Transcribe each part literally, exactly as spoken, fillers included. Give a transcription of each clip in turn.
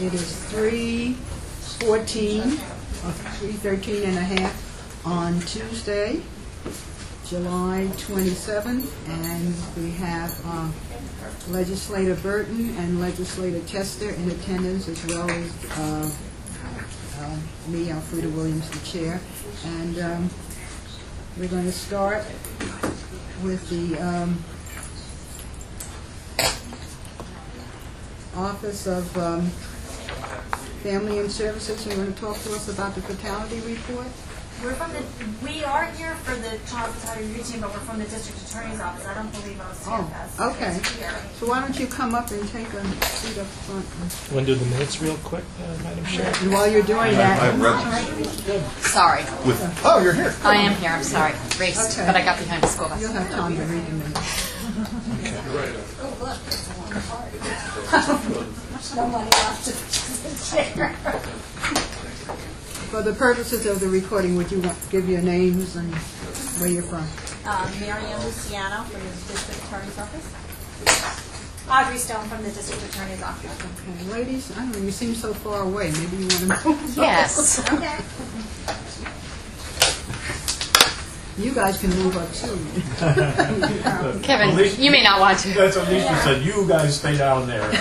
it is three fourteen, or three thirteen and a half on Tuesday, July twenty-seventh, and we have uh, Legislator Burton and Legislator Chester in attendance, as well as uh, uh, me, Alfreda Williams, the chair. And um, we're going to start with the um, Office of um, Family and Services. You want to talk to us about the fatality report? We're from the, we are here for the Child Fatality Review Team, but we're from the District Attorney's Office. I don't believe O C F S. Oh, okay. is here. So why don't you come up and take a seat up front? You want to do the minutes real quick, uh, Madam Chair? And while you're doing that, I've read Sorry. with, oh, you're here. I am here, I'm sorry. Raced, Okay. but I got behind the school bus. you'll have time to read the minutes. Nobody wants to chair. For the purposes of the recording, would you want, give your names and where you're from? Um, Mary Ann Luciano from the District Attorney's Office. Audrey Stone from the District Attorney's Office. Okay, ladies, I don't know, you seem so far away. Maybe you want to move. Yes. Okay. You guys can move up too. Kevin, least- you may not want to. That's at least you said, you guys stay down there.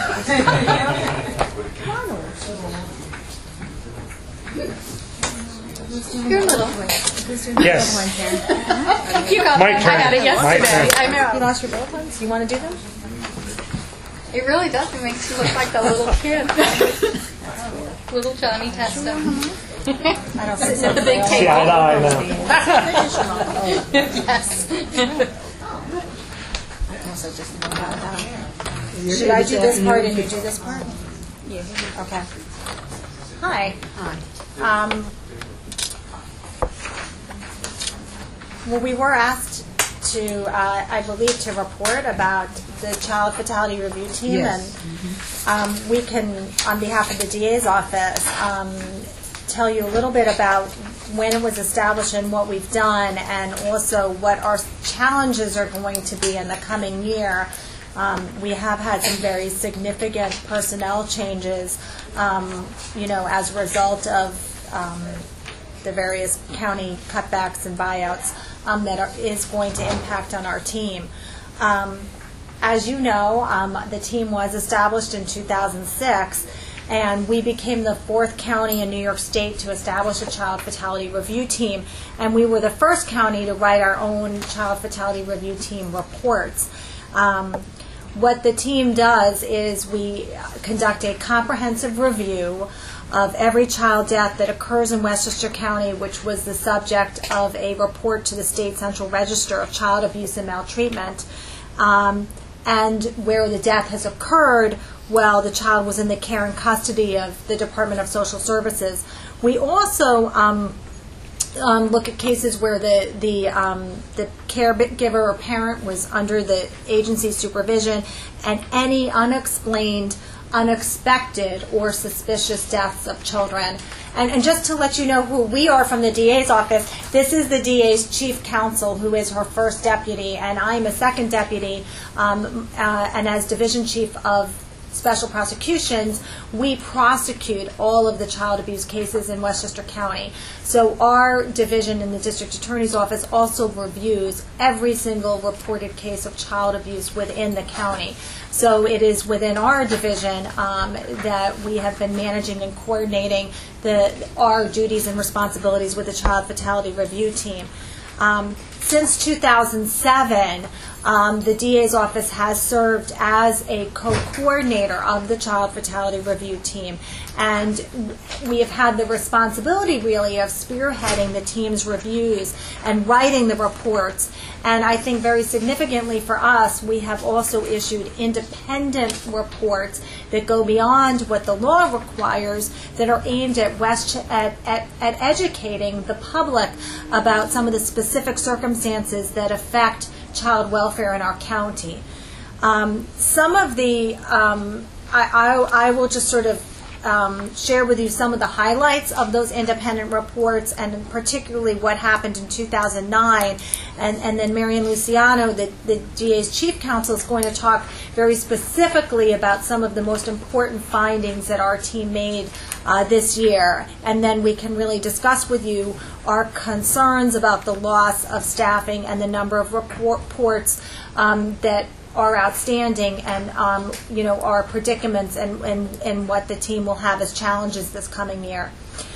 You're little. Yes. You got My that. turn. I had it My yesterday. turn. I know. You lost your bullet points? You want to do them? It really does. It makes you look like the little kid. Little Johnny Testa. I don't Sitting at the big table. Yeah, I know, I know. Yes. Should I do this part and you do this part? Yeah. Okay. Hi. Hi. Um, well, we were asked to, uh, I believe, to report about the Child Fatality Review Team. Yes. And um, we can, on behalf of the D A's office, um, tell you a little bit about when it was established and what we've done, and also what our challenges are going to be in the coming year. Um, we have had some very significant personnel changes, um, you know, as a result of um, the various county cutbacks and buyouts um, that are, is going to impact on our team. Um, as you know, um, the team was established in two thousand six, and we became the fourth county in New York State to establish a Child Fatality Review Team, and we were the first county to write our own Child Fatality Review Team reports. Um, what the team does is we conduct a comprehensive review of every child death that occurs in Westchester County, which was the subject of a report to the State Central Register of Child Abuse and Maltreatment, um, and where the death has occurred while the child was in the care and custody of the Department of Social Services. We also um, um, look at cases where the the um, the caregiver or parent was under the agency's supervision, and any unexplained, unexpected, or suspicious deaths of children. And, and just to let you know who we are from the D A's office, this is the D A's chief counsel, who is her first deputy, and I'm a second deputy, um, uh, and as division chief of Special Prosecutions, we prosecute all of the child abuse cases in Westchester County. So our division in the District Attorney's Office also reviews every single reported case of child abuse within the county. So it is within our division um, that we have been managing and coordinating the, our duties and responsibilities with the Child Fatality Review Team. Um, since two thousand seven, um, the D A's office has served as a co-coordinator of the Child Fatality Review Team, and we have had the responsibility, really, of spearheading the team's reviews and writing the reports. And I think very significantly for us, we have also issued independent reports that go beyond what the law requires, that are aimed at, West, at, at, at educating the public about some of the specific circumstances that affect child welfare in our county. Um, some of the, um, I, I, I will just sort of um, share with you some of the highlights of those independent reports, and particularly what happened in two thousand nine. And, and then Marian Luciano, the, the D A's chief counsel, is going to talk very specifically about some of the most important findings that our team made uh, this year. And then we can really discuss with you our concerns about the loss of staffing and the number of report, reports um, that are outstanding, and um, you know, our predicaments and, and, and what the team will have as challenges this coming year.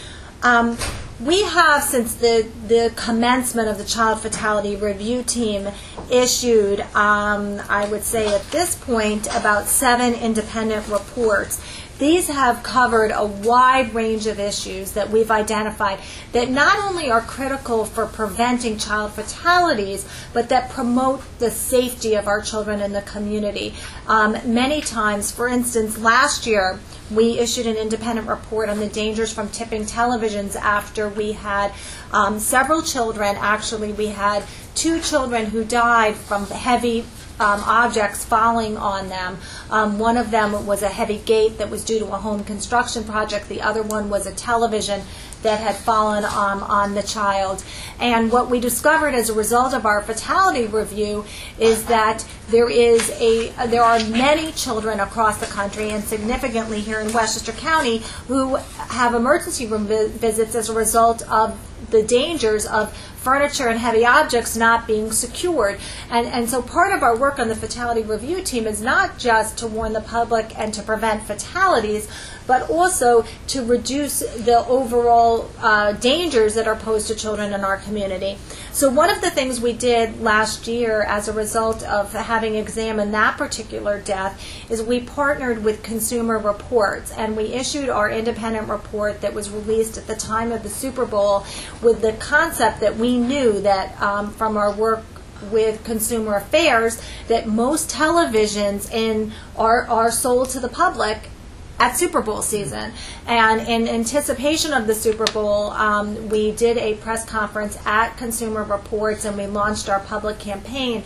Um, we have, since the, the commencement of the Child Fatality Review Team, issued, um, I would say at this point, about seven independent reports. These have covered a wide range of issues that we've identified that not only are critical for preventing child fatalities, but that promote the safety of our children in the community. Um, many times, for instance, last year, we issued an independent report on the dangers from tipping televisions after we had um, several children. Actually, we had two children who died from heavy Um, objects falling on them. Um, one of them was a heavy gate that was due to a home construction project. The other one was a television that had fallen um, on the child. And what we discovered as a result of our fatality review is that there is a there are many children across the country, and significantly here in Westchester County, who have emergency room vi- visits as a result of the dangers of furniture and heavy objects not being secured. And, and so part of our work on the fatality review team is not just to warn the public and to prevent fatalities, but also to reduce the overall uh, dangers that are posed to children in our community. So one of the things we did last year as a result of having examined that particular death is we partnered with Consumer Reports, and we issued our independent report that was released at the time of the Super Bowl with the concept that we knew that um, from our work with Consumer Affairs that most televisions in are, are sold to the public at Super Bowl season. And in anticipation of the Super Bowl, um, we did a press conference at Consumer Reports, and we launched our public campaign.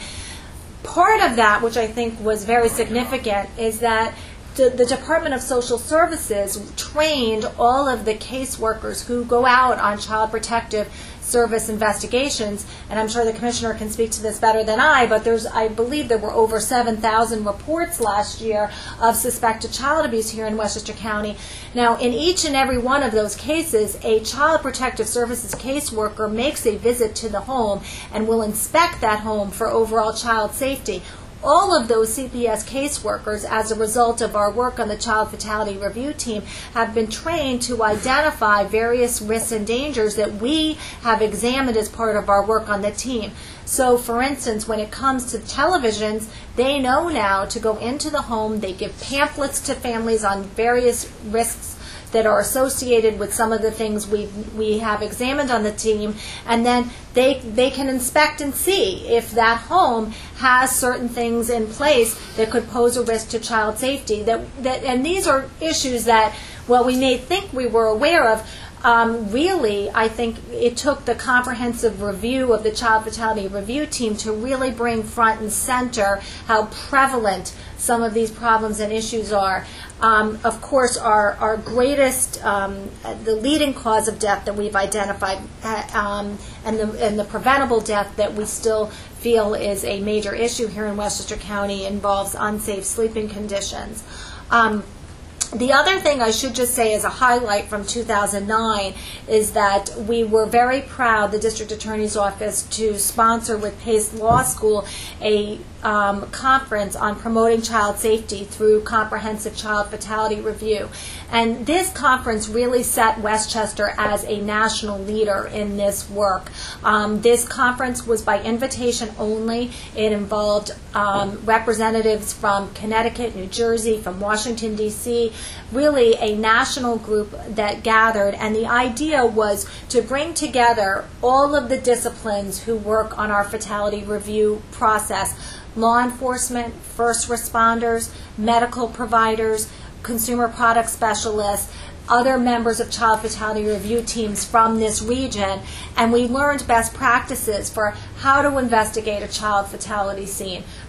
Part of that, which I think was very significant, is that the, the Department of Social Services trained all of the caseworkers who go out on child protective service investigations, and I'm sure the commissioner can speak to this better than I, but there's, I believe there were over seven thousand reports last year of suspected child abuse here in Westchester County. Now, in each and every one of those cases, a Child Protective Services caseworker makes a visit to the home and will inspect that home for overall child safety. All of those C P S caseworkers, as a result of our work on the Child Fatality Review Team, have been trained to identify various risks and dangers that we have examined as part of our work on the team. So, for instance, when it comes to televisions, they know now to go into the home. They give pamphlets to families on various risks that are associated with some of the things we we have examined on the team, and then they they can inspect and see if that home has certain things in place that could pose a risk to child safety. That that and these are issues that, well, we may think we were aware of. Um, really, I think it took the comprehensive review of the Child Fatality Review Team to really bring front and center how prevalent some of these problems and issues are. Um, of course, our, our greatest, um, the leading cause of death that we've identified, uh, um, and, the, and the preventable death that we still feel is a major issue here in Westchester County, involves unsafe sleeping conditions. Um, The other thing I should just say as a highlight from two thousand nine is that we were very proud, the District Attorney's Office, to sponsor with Pace Law School a um, conference on promoting child safety through comprehensive child fatality review. And this conference really set Westchester as a national leader in this work. Um, this conference was by invitation only. It involved um, representatives from Connecticut, New Jersey, from Washington, D C, really a national group that gathered, and the idea was to bring together all of the disciplines who work on our fatality review process: law enforcement, first responders, medical providers, consumer product specialists, other members of child fatality review teams from this region, and we learned best practices for how to investigate a child fatality scene,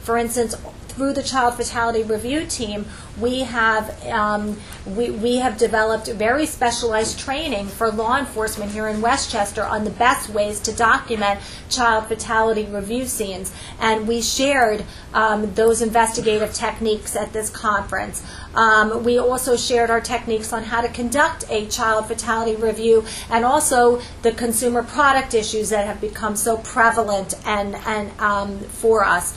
for instance, through the Child Fatality Review Team, we have um, we, we have developed very specialized training for law enforcement here in Westchester on the best ways to document child fatality review scenes, and we shared um, those investigative techniques at this conference. Um, we also shared our techniques on how to conduct a child fatality review, and also the consumer product issues that have become so prevalent and and um, for us.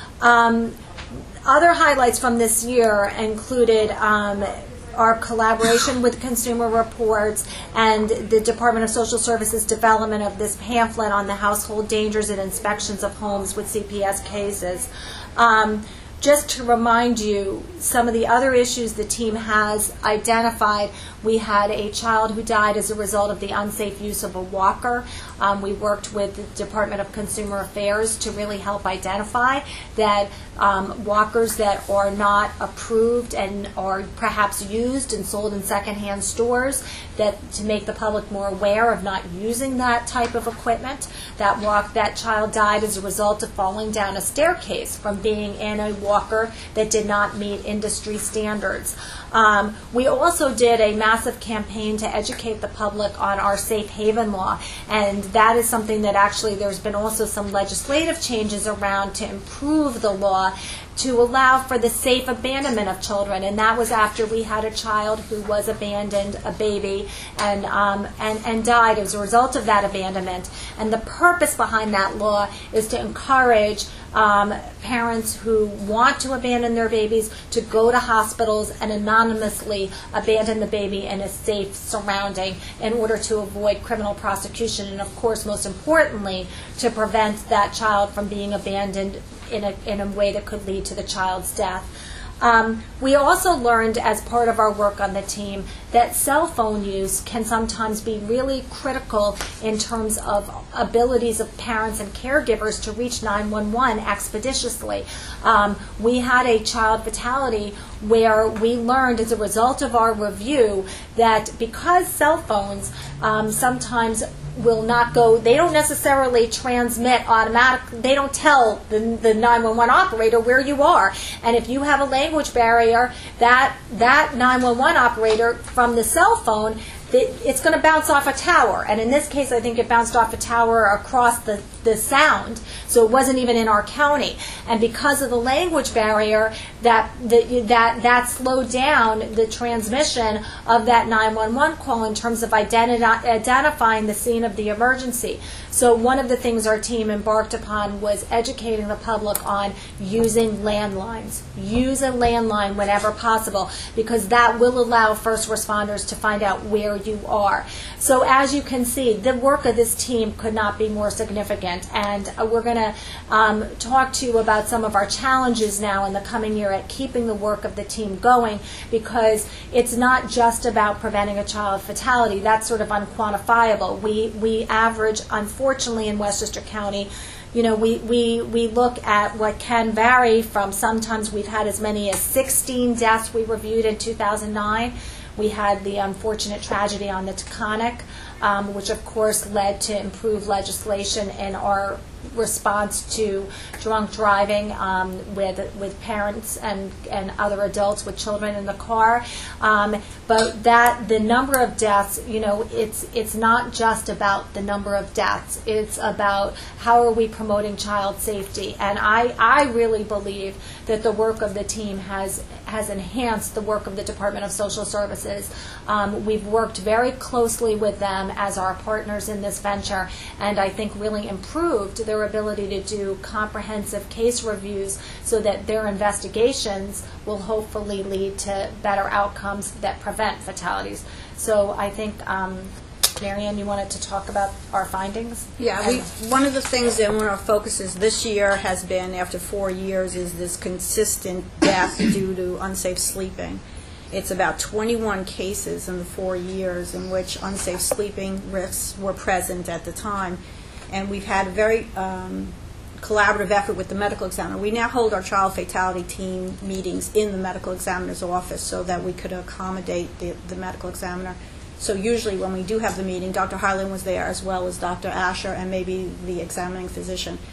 Um, Other highlights from this year included um, our collaboration with Consumer Reports and the Department of Social Services development of this pamphlet on the household dangers and inspections of homes with C P S cases. Um, just to remind you, some of the other issues the team has identified, we had a child who died as a result of the unsafe use of a walker. Um, we worked with the Department of Consumer Affairs to really help identify that um, walkers that are not approved and are perhaps used and sold in secondhand stores, that to make the public more aware of not using that type of equipment. That walk, that child died as a result of falling down a staircase from being in a walker that did not meet industry standards. Um, we also did a massive campaign to educate the public on our safe haven law, and that is something that actually there's been also some legislative changes around to improve the law to allow for the safe abandonment of children, and that was after we had a child who was abandoned, a baby, and um, and and died as a result of that abandonment. And the purpose behind that law is to encourage um, parents who want to abandon their babies to go to hospitals and anonymously abandon the baby in a safe surrounding in order to avoid criminal prosecution, and of course, most importantly, to prevent that child from being abandoned in a, in a way that could lead to the child's death. Um, we also learned as part of our work on the team that cell phone use can sometimes be really critical in terms of abilities of parents and caregivers to reach nine one one expeditiously. Um, we had a child fatality where we learned as a result of our review that because cell phones um, sometimes will not go, they don't necessarily transmit automatically, they don't tell the, the nine one one operator where you are. And if you have a language barrier, that, that nine one one operator from the cell phone, it's going to bounce off a tower. And in this case, I think it bounced off a tower across the, the sound, so it wasn't even in our county. And because of the language barrier, that, the, that, that slowed down the transmission of that nine one one call in terms of identi- identifying the scene of the emergency. So one of the things our team embarked upon was educating the public on using landlines. Use a landline whenever possible, because that will allow first responders to find out where you are. So as you can see, the work of this team could not be more significant, and uh, we're going to um, talk to you about some of our challenges now in the coming year at keeping the work of the team going, because it's not just about preventing a child fatality. That's sort of unquantifiable. We, we average, unfortunately, in Westchester County, you know, we, we, we look at what can vary from, sometimes we've had as many as sixteen deaths we reviewed in two thousand nine. We had the unfortunate tragedy on the Taconic, um, which of course led to improved legislation in our response to drunk driving um, with with parents and, and other adults with children in the car. Um, but that the number of deaths, you know, it's it's not just about the number of deaths. It's about how are we promoting child safety. And I, I really believe that the work of the team has has enhanced the work of the Department of Social Services. Um, we've worked very closely with them as our partners in this venture, and I think really improved their ability to do comprehensive case reviews so that their investigations will hopefully lead to better outcomes that prevent fatalities. So I think, um, Marianne, you wanted to talk about our findings? Yeah, we, one of the things that one of our focuses this year has been, after four years, is this consistent death due to unsafe sleeping. It's about twenty-one cases in the four years in which unsafe sleeping risks were present at the time. And we've had a very um, collaborative effort with the medical examiner. We now hold our child fatality team meetings in the medical examiner's office so that we could accommodate the, the medical examiner. So usually when we do have the meeting, Doctor Hyland was there as well as Doctor Asher and maybe the examining physician.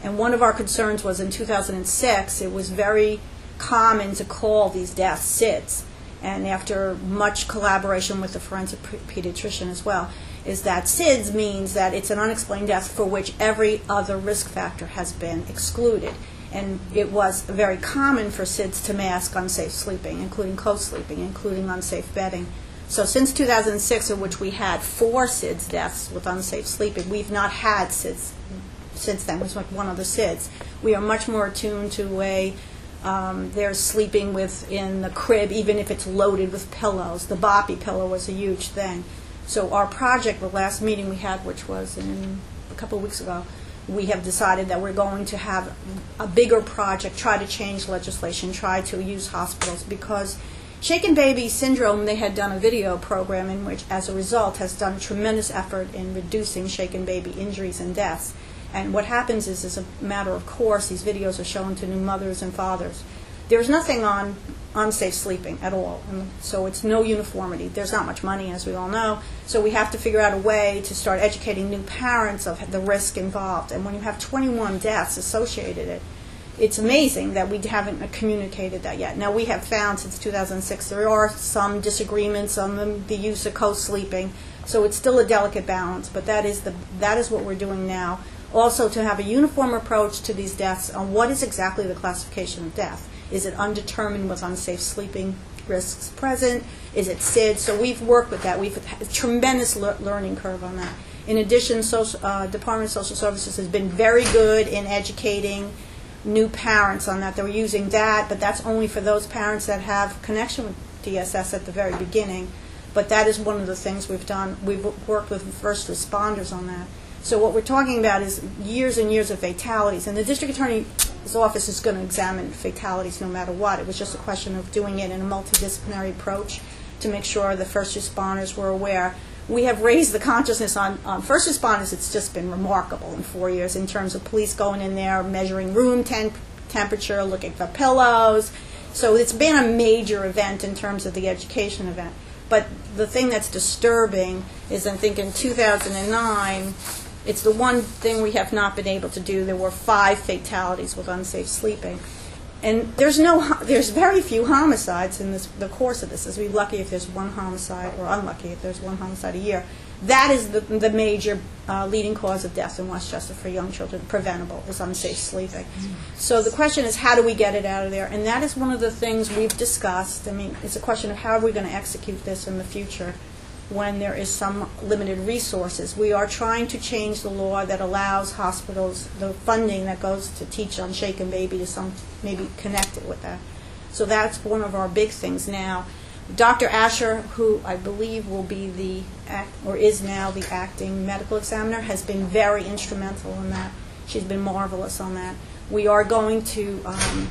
And one of our concerns was in two thousand six, it was very common to call these deaths S I D S. And after much collaboration with the forensic pediatrician as well, is that S I D S means that it's an unexplained death for which every other risk factor has been excluded. And it was very common for S I D S to mask unsafe sleeping, including co-sleeping, including unsafe bedding. So since two thousand six, in which we had four S I D S deaths with unsafe sleeping, we've not had S I D S since then. It was like one of the S I D S. We are much more attuned to a Um, they're sleeping with in the crib, even if it's loaded with pillows. The boppy pillow was a huge thing. So our project, the last meeting we had, which was in a couple of weeks ago, we have decided that we're going to have a bigger project, try to change legislation, try to use hospitals, because Shaken Baby Syndrome, they had done a video program in which, as a result, has done tremendous effort in reducing shaken baby injuries and deaths. And what happens is, as a matter of course, these videos are shown to new mothers and fathers. There's nothing on unsafe sleeping at all, and so it's no uniformity. There's not much money, as we all know, so we have to figure out a way to start educating new parents of the risk involved. And when you have twenty-one deaths associated, it, it's amazing that we haven't communicated that yet. Now, we have found since two thousand six there are some disagreements on the, the use of co-sleeping, so it's still a delicate balance, but that is, the, that is what we're doing now. Also, to have a uniform approach to these deaths on what is exactly the classification of death. Is it undetermined with unsafe sleeping risks present? Is it S I D S? So we've worked with that. We've had a tremendous le learning curve on that. In addition, social, uh, Department of Social Services has been very good in educating new parents on that. They're using that, but that's only for those parents that have connection with D S S at the very beginning. But that is one of the things we've done. We've worked with first responders on that. So what we're talking about is years and years of fatalities, and the district attorney's office is going to examine fatalities no matter what. It was just a question of doing it in a multidisciplinary approach to make sure the first responders were aware. We have raised the consciousness on, on first responders. It's just been remarkable in four years in terms of police going in there, measuring room temp temperature, looking for pillows. So it's been a major event in terms of the education event. But the thing that's disturbing is, I think in two thousand nine, it's the one thing we have not been able to do. There were five fatalities with unsafe sleeping. And there's no, there's very few homicides in this, the course of this. As we're lucky if there's one homicide, or unlucky if there's one homicide a year. That is the, the major uh, leading cause of death in Westchester for young children, preventable, is unsafe sleeping. So the question is, how do we get it out of there? And that is one of the things we've discussed. I mean, it's a question of how are we going to execute this in the future when there is some limited resources. We are trying to change the law that allows hospitals the funding that goes to teach on shaken baby to some maybe connect it with that. So that's one of our big things now. Doctor Asher, who I believe will be the act, or is now the acting medical examiner, has been very instrumental in that. She's been marvelous on that. We are going to um,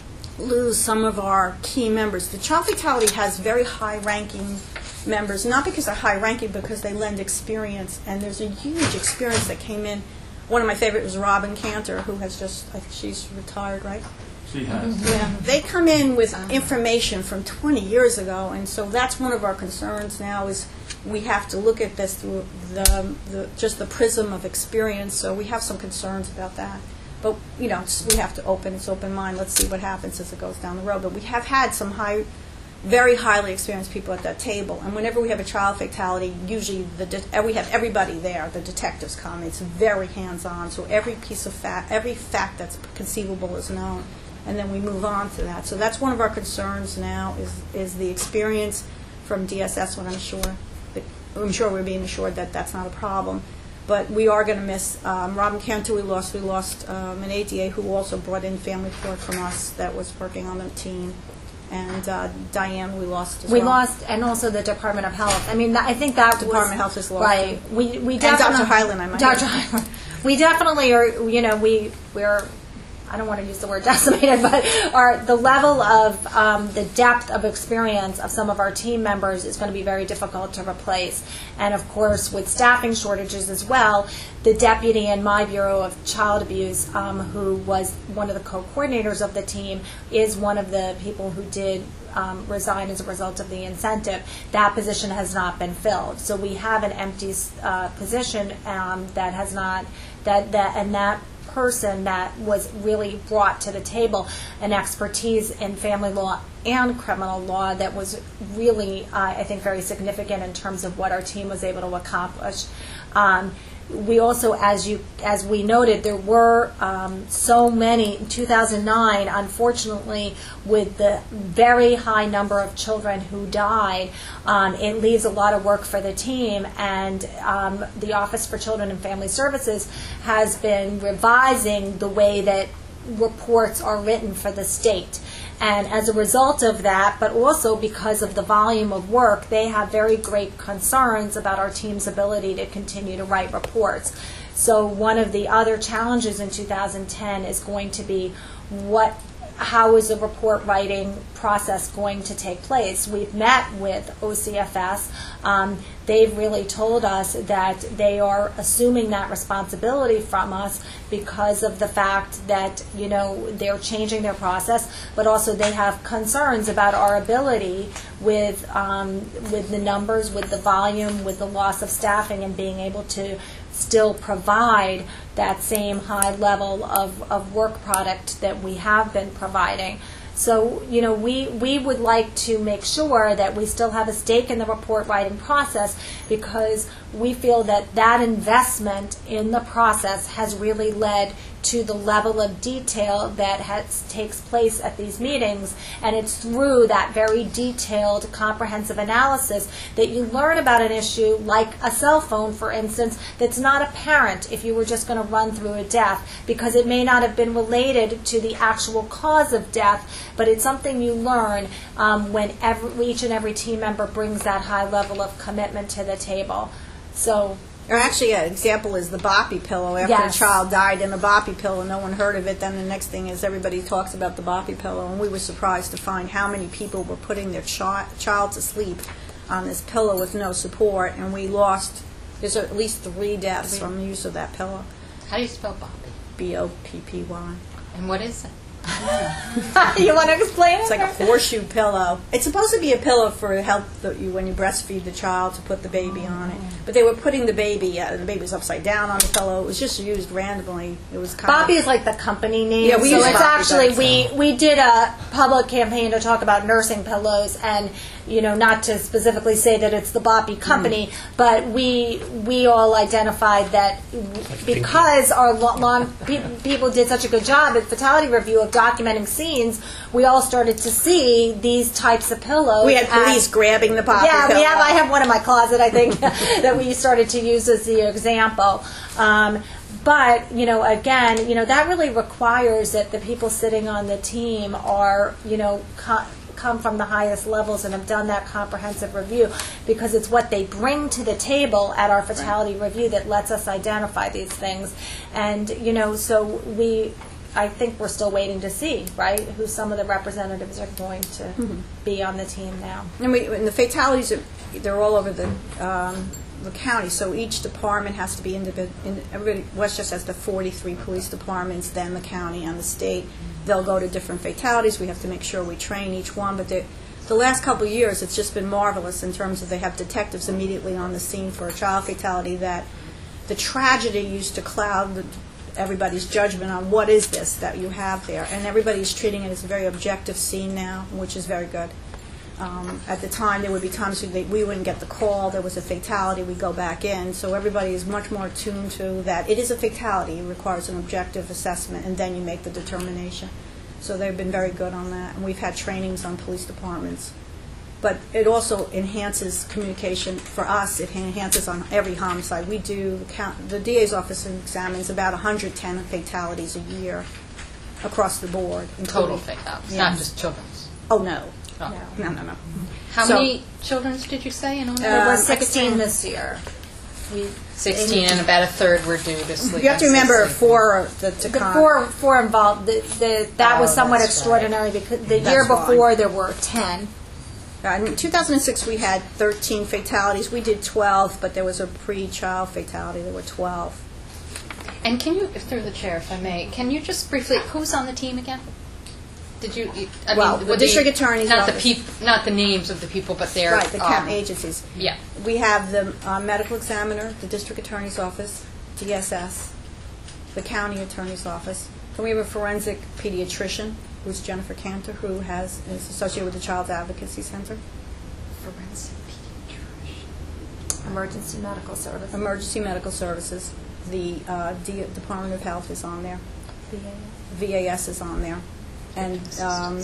lose some of our key members. The child fatality has very high-ranking members, not because they're high-ranking, because they lend experience, and there's a huge experience that came in. One of my favorite was Robin Cantor, who has just, I think she's retired, right? She has. Yeah, they come in with information from twenty years ago, and so that's one of our concerns now is we have to look at this through the, the just the prism of experience, so we have some concerns about that. But, you know, we have to open, it's open mind, let's see what happens as it goes down the road. But we have had some high, very highly experienced people at that table, and whenever we have a child fatality, usually the de we have everybody there. The detectives come. It's very hands-on, so every piece of fact, every fact that's conceivable is known, and then we move on to that. So that's one of our concerns now is is the experience from D S S. When I'm sure, that, I'm sure we're being assured that that's not a problem, but we are going to miss um, Robin Cantor. We lost. We lost um, an A D A who also brought in family court from us that was working on the team. And uh, Diane, we lost as We well. lost, and also the Department of Health. I mean, I think that Department was, of Health is lost. Right. We we And definitely, Doctor Hyland, I might Doctor add. Hyland. We definitely are. You know, we we're. I don't want to use the word decimated, but our the level of um, the depth of experience of some of our team members is going to be very difficult to replace. And of course, with staffing shortages as well, the deputy in my Bureau of Child Abuse, um, who was one of the co-coordinators of the team, is one of the people who did um, resign as a result of the incentive. That position has not been filled. So we have an empty uh, position um, that has not, that, that and that person that was really brought to the table an expertise in family law and criminal law that was really, uh, I think, very significant in terms of what our team was able to accomplish. Um, we also, as you as we noted, there were um, so many in two thousand nine. Unfortunately, with the very high number of children who died, um, it leaves a lot of work for the team. And um, the Office for Children and Family Services has been revising the way that reports are written for the state. And as a result of that, but also because of the volume of work, they have very great concerns about our team's ability to continue to write reports. So one of the other challenges in two thousand ten is going to be what, how is the report writing process going to take place? We've met with O C F S. Um, they've really told us that they are assuming that responsibility from us because of the fact that, you know, they're changing their process, but also they have concerns about our ability with um, with the numbers, with the volume, with the loss of staffing, and being able to still provide that same high level of, of work product that we have been providing. So, you know, we, we would like to make sure that we still have a stake in the report writing process, because we feel that that investment in the process has really led to the level of detail that has, takes place at these meetings, and it's through that very detailed, comprehensive analysis that you learn about an issue like a cell phone, for instance, that's not apparent if you were just going to run through a death, because it may not have been related to the actual cause of death, but it's something you learn um, when every, each and every team member brings that high level of commitment to the table. So. Or actually, an example is the boppy pillow. After Yes. a child died in the boppy pillow, no one heard of it. Then the next thing is everybody talks about the boppy pillow, and we were surprised to find how many people were putting their chi- child to sleep on this pillow with no support, and we lost, there's at least three deaths from the use of that pillow. How do you spell Bobby? B O P P Y. And what is it? You want to explain It's it? like a horseshoe pillow. It's supposed to be a pillow for help the, you, when you breastfeed the child, to put the baby on it. But they were putting the baby, uh, the baby was upside down on the pillow. It was just used randomly. It was kind Boppy of... is like the company name. Yeah, we so use it's Boppy, actually that's- we we did a public campaign to talk about nursing pillows, and you know, not to specifically say that it's the Boppy company, Mm. but we we all identified that because our lo- long, pe- people did such a good job at Fatality Review of documenting scenes, we all started to see these types of pillows. We had police as- grabbing the boppy yeah, pillow. we have. I have one in my closet, I think, that we started to use as the example. Um, but you know, again, you know, that really requires that the people sitting on the team are, you know, co- come from the highest levels and have done that comprehensive review, because it's what they bring to the table at our fatality review that lets us identify these things. And you know, so we. I think we're still waiting to see, right, who some of the representatives are going to Mm-hmm. be on the team now. And, we, and the fatalities, are, they're all over the um, the county, so each department has to be individual. In, everybody, Westchester has the forty-three police departments, then the county and the state. They'll go to different fatalities. We have to make sure we train each one. But the, the last couple of years, it's just been marvelous in terms of they have detectives immediately on the scene for a child fatality, that the tragedy used to cloud the everybody's judgment on what is this that you have there, and everybody's treating it as a very objective scene now, which is very good. Um, at the time, there would be times when they, we wouldn't get the call, there was a fatality, we go back in, so everybody is much more attuned to that. It is a fatality, it requires an objective assessment, and then you make the determination. So they've been very good on that, and we've had trainings on police departments. But it also enhances communication for us. It enhances on every homicide. We do, the D A's office examines about one hundred ten fatalities a year across the board. Total including- fatalities, Yes. not just children's. Oh, no. Oh. No, no, no. How So- many children's did you say in all? There were Um, sixteen this year. We, Sixteen, and about a third were due to sleep. You have to on remember sleep. four of the to the con- four, four involved, the, the, that was Oh, somewhat that's extraordinary because the That's year why. before there were ten. Uh, in two thousand six, we had thirteen fatalities. We did twelve, but there was a pre-child fatality. There were twelve. And can you, through the chair, if I may, can you just briefly, who's on the team again? Did you? you- I Well, mean, the would district attorney's not the office. peop, not the names of the people, but their Right, the cap um, agencies. Yeah. We have the uh, medical examiner, the district attorney's office, D S S, the county attorney's office. Then we have a forensic pediatrician, who's Jennifer Cantor, who has is associated with the Child Advocacy Center. Forensic pediatrician. Emergency medical services. Emergency medical services. The uh, D- Department of Health is on there. V A S is on there. And um,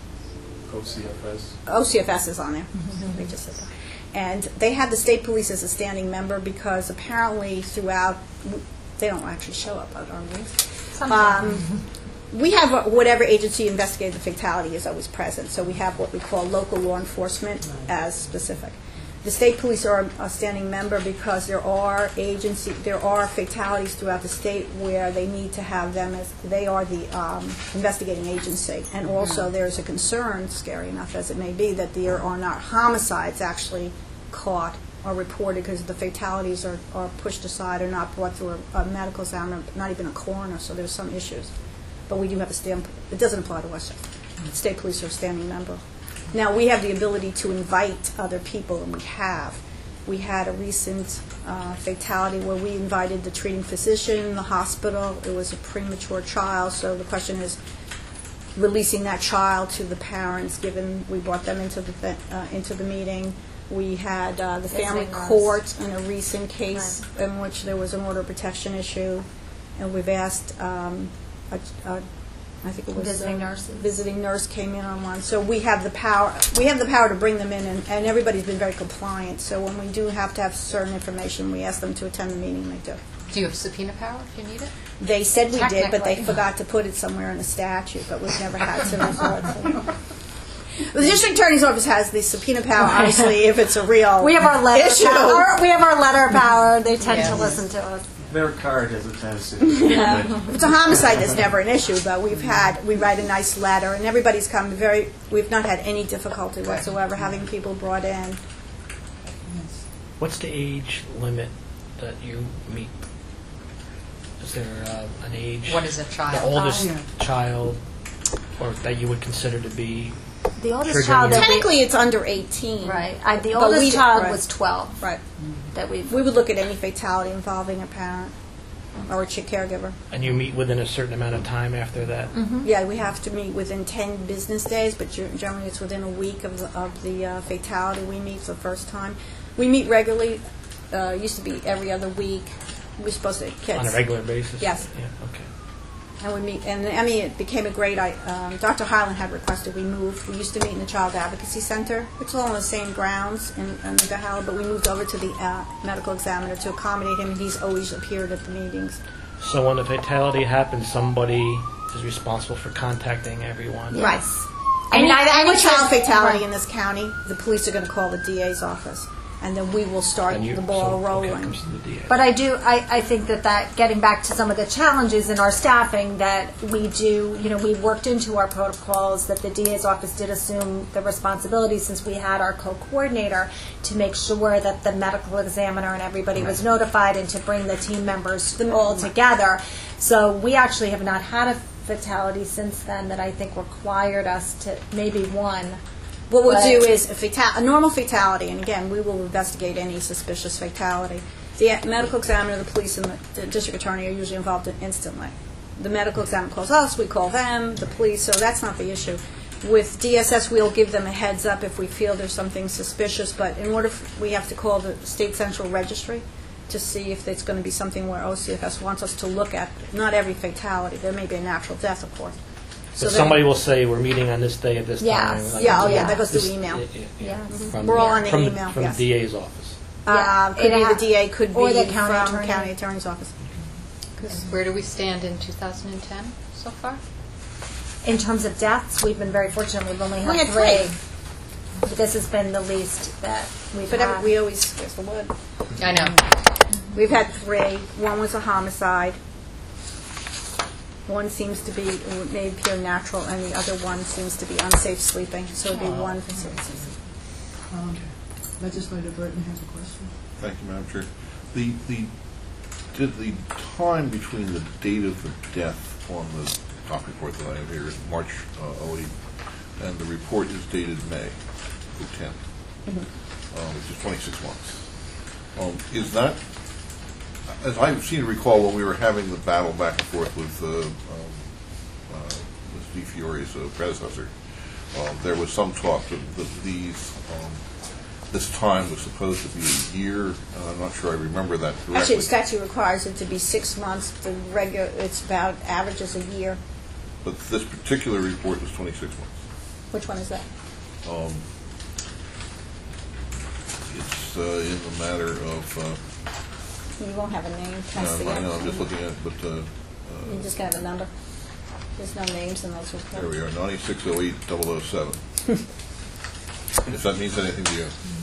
O C F S. O C F S is on there. They just said that. And they had the state police as a standing member because apparently throughout, they don't actually show up at our meetings. Um, we have whatever agency investigated the fatality is always present. So we have what we call local law enforcement as specific. The state police are a standing member because there are agency, there are fatalities throughout the state where they need to have them as they are the um, investigating agency. And also there's a concern, scary enough as it may be, that there are not homicides actually caught or reported because the fatalities are, are pushed aside or not brought through a, a medical examiner, not even a coroner. So there's some issues. But we do have a stand. It doesn't apply to Westchester. The state police are a standing member. Now, we have the ability to invite other people, and we have. We had a recent uh, fatality where we invited the treating physician, the hospital. It was a premature child, so the question is releasing that child to the parents, given we brought them into the uh, into the meeting. We had uh, the family Visiting us. court in a recent case in which there was an order of protection issue, and we've asked um, a, a I think it was Visiting uh, nurses. Visiting nurse came in on one. So we have the power. We have the power to bring them in, and, and everybody's been very compliant. So when we do have to have certain information, we ask them to attend the meeting. They do. Do you have subpoena power if you need it? They said we did, but they Technically. forgot to put it somewhere in the statute. But we've never had to resort to. The district attorney's office has the subpoena power. Obviously, if it's a real We have our letter issue. power. We have our letter power. They tend to Yes. listen to us. Their card has a tendency. If it's a homicide, that's never an issue. But we've had, we write a nice letter, and everybody's come very. We've not had any difficulty whatsoever having people brought in. What's the age limit that you meet? Is there uh, an age? What is a The child? oldest Yeah. child, or that you would consider to be The oldest Triggering child that we, Technically, it's under eighteen. right. I, the But oldest we- child right. was twelve. Right. That we've. We would look at any fatality involving a parent or a ch- caregiver. and you meet within a certain amount of time after that? Yeah, we have to meet within ten business days, but gen- generally it's within a week of the, of the uh, fatality. We meet for the first time. We meet regularly. Uh, used to be every other week. We're supposed to kids. On a regular basis? Yes. Yeah, okay. And we meet, and I mean, it became a great. I, um, Doctor Highland had requested we move. We used to meet in the Child Advocacy Center. It's all on the same grounds in, in the Howell, but we moved over to the uh, medical examiner to accommodate him, and he's always appeared at the meetings. So when a fatality happens, somebody is responsible for contacting everyone? Right. I mean, Any, I- I any would child say- fatality right. in this county, the police are going to call the D A's office, and then we will start And you- the ball so, okay, it rolling. comes to the D A. But I do, I, I think that that, getting back to some of the challenges in our staffing, that we do, you know, we worked into our protocols that the D A's office did assume the responsibility, since we had our co-coordinator, to make sure that the medical examiner and everybody was notified and to bring the team members all together. So we actually have not had a fatality since then that I think required us to, maybe one. What we'll But- do is a, fatal, a normal fatality, and again, we will investigate any suspicious fatality. The medical examiner, the police, and the, the district attorney are usually involved instantly. The medical examiner calls us, we call them, the police, so that's not the issue. With D S S, we'll give them a heads up if we feel there's something suspicious, but in order, f we have to call the state central registry to see if it's going to be something where O C F S wants us to look at. Not every fatality. There may be a natural death, of course. So then- somebody will say, we're meeting on this day at this Yes. time. Yeah, oh yeah, Yeah. that goes This- through email. yeah, yeah, yeah. Yes. From- We're all on the from email, From yes. the D A's office. Uh, Yeah, could it be ha- the D A, could be or the county from attorney. county attorney's office. Where do we stand in two thousand ten so far? In terms of deaths, we've been very fortunate. We've only had We had three. three. This has been the least that we've But had. every, we always, where's the wood? I know. We've had three. One was a homicide. One seems to be, it may appear natural, and the other one seems to be unsafe sleeping. So it'd be one. Um, Legislator Burton has a question. Thank you, Madam Chair. The, the, did the time between the date of the death on the top report that I have here is March uh, oh eight, and the report is dated May the tenth, Mm-hmm. uh, which is twenty-six months. Um, is that as I seem to recall, when we were having the battle back and forth with uh, um, uh, with Di Fiore's uh, predecessor, um, there was some talk that, that these um, this time was supposed to be a year. Uh, I'm not sure I remember that correctly. Actually, the statute requires it to be six months. The regular, it's about averages a year. But this particular report was twenty-six months. Which one is that? Um, it's uh, in the matter of. Uh, You won't have a name. Can I see uh, I it? know, I'm just looking at, it, but uh, You're just going to have a number. There's no names in those reports. there we are, ninety-six oh eight double oh seven. If that means anything to you.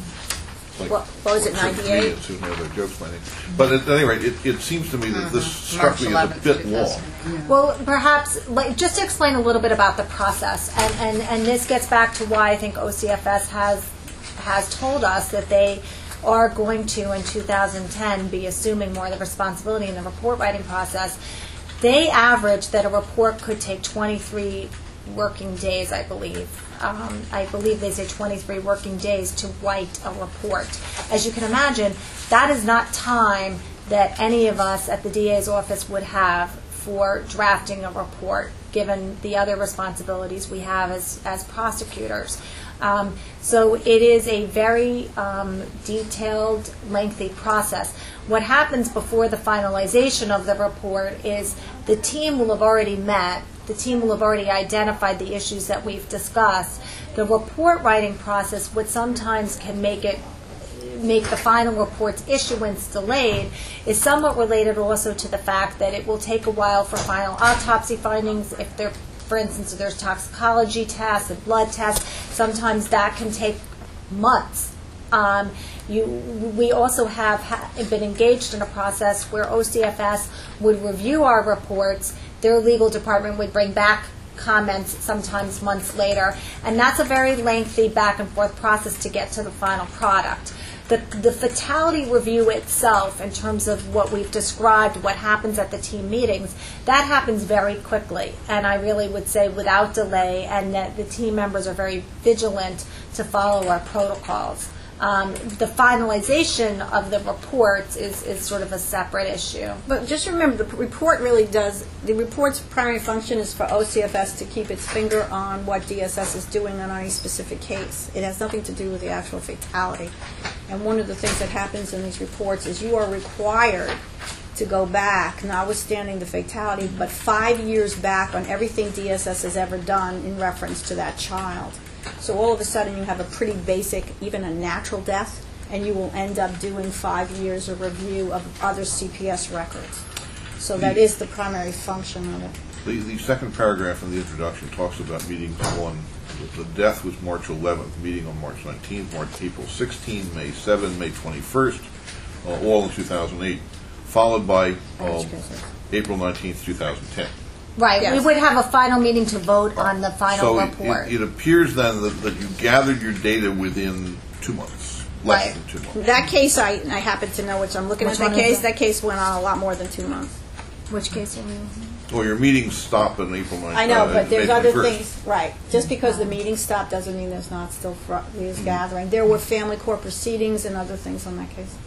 It's like, What- what was it, certain ninety-eight? comedians who know their jokes by name. But at any rate, it, it seems to me that this struck me as a bit long. Well, perhaps, like, just to explain a little bit about the process, and, and, and this gets back to why I think O C F S has, has told us that they are going to, in two thousand ten, be assuming more of the responsibility in the report writing process. They average that a report could take twenty-three working days, I believe. Um, I believe they say twenty-three working days to write a report. As you can imagine, that is not time that any of us at the D A's office would have for drafting a report, given the other responsibilities we have as, as prosecutors. Um, so it is a very um, detailed, lengthy process. What happens before the finalization of the report is the team will have already met, the team will have already identified the issues that we've discussed. The report writing process, what sometimes can make it make the final report's issuance delayed, is somewhat related also to the fact that it will take a while for final autopsy findings. If there, for instance, if there's toxicology tests and blood tests, sometimes that can take months. Um, you, we also have ha- been engaged in a process where O C F S would review our reports, their legal department would bring back comments sometimes months later, and that's a very lengthy back and forth process to get to the final product. The, the fatality review itself, in terms of what we've described, what happens at the team meetings, that happens very quickly, and I really would say without delay, and that the team members are very vigilant to follow our protocols. Um, the finalization of the reports is, is sort of a separate issue. But just remember, the report really does, the report's primary function is for O C F S to keep its finger on what D S S is doing on any specific case. It has nothing to do with the actual fatality. And one of the things that happens in these reports is you are required to go back, notwithstanding the fatality, but five years back on everything D S S has ever done in reference to that child. So all of a sudden you have a pretty basic, even a natural death, and you will end up doing five years of review of other C P S records. So that is the primary function of it. The, the second paragraph in the introduction talks about meetings one. The death was March eleventh, meeting on March nineteenth, March, April sixteenth, May seventh, May twenty-first, uh, all in two thousand eight, followed by um, April nineteenth, two thousand ten. Right. Yes. We would have a final meeting to vote on the final so report. it, it appears then that, that you gathered your data within two months, less Right. than two months. That case, I, I happen to know which I'm looking Which at. That one is case, it? that case went on a lot more than two months. Which case are we in? Well, your meetings stop on April nineteenth. I know, but there's May other twenty-first. things, right. Just because the meeting stopped doesn't mean there's not still fr- there's gathering. There were family court proceedings and other things on that case.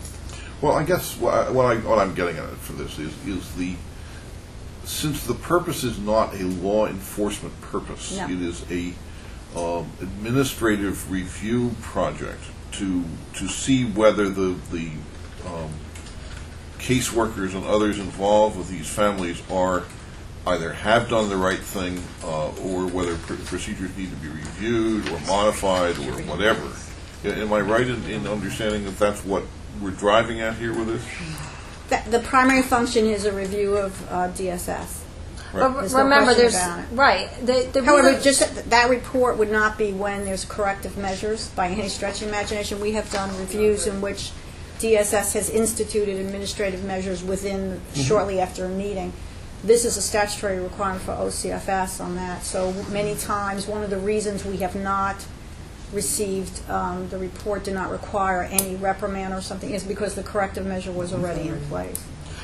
Well, I guess what, I, what, I, what I'm getting at for this is, is the, since the purpose is not a law enforcement purpose, No. it is a um, administrative review project to to see whether the the um, caseworkers and others involved with these families are either have done the right thing uh, or whether pr- procedures need to be reviewed or modified or whatever. Am I right in, in understanding that that's what we're driving at here with this? That, the primary function is a review of uh, D S S. Right. But There's no remember, question there's about it. right. The, the However, reason- just that report would not be when there's corrective measures by any stretch of imagination. We have done reviews in which D S S has instituted administrative measures within shortly after a meeting. This is a statutory requirement for O C F S on that. So many times, one of the reasons we have not received, um, the report did not require any reprimand or something, is because the corrective measure was already in place.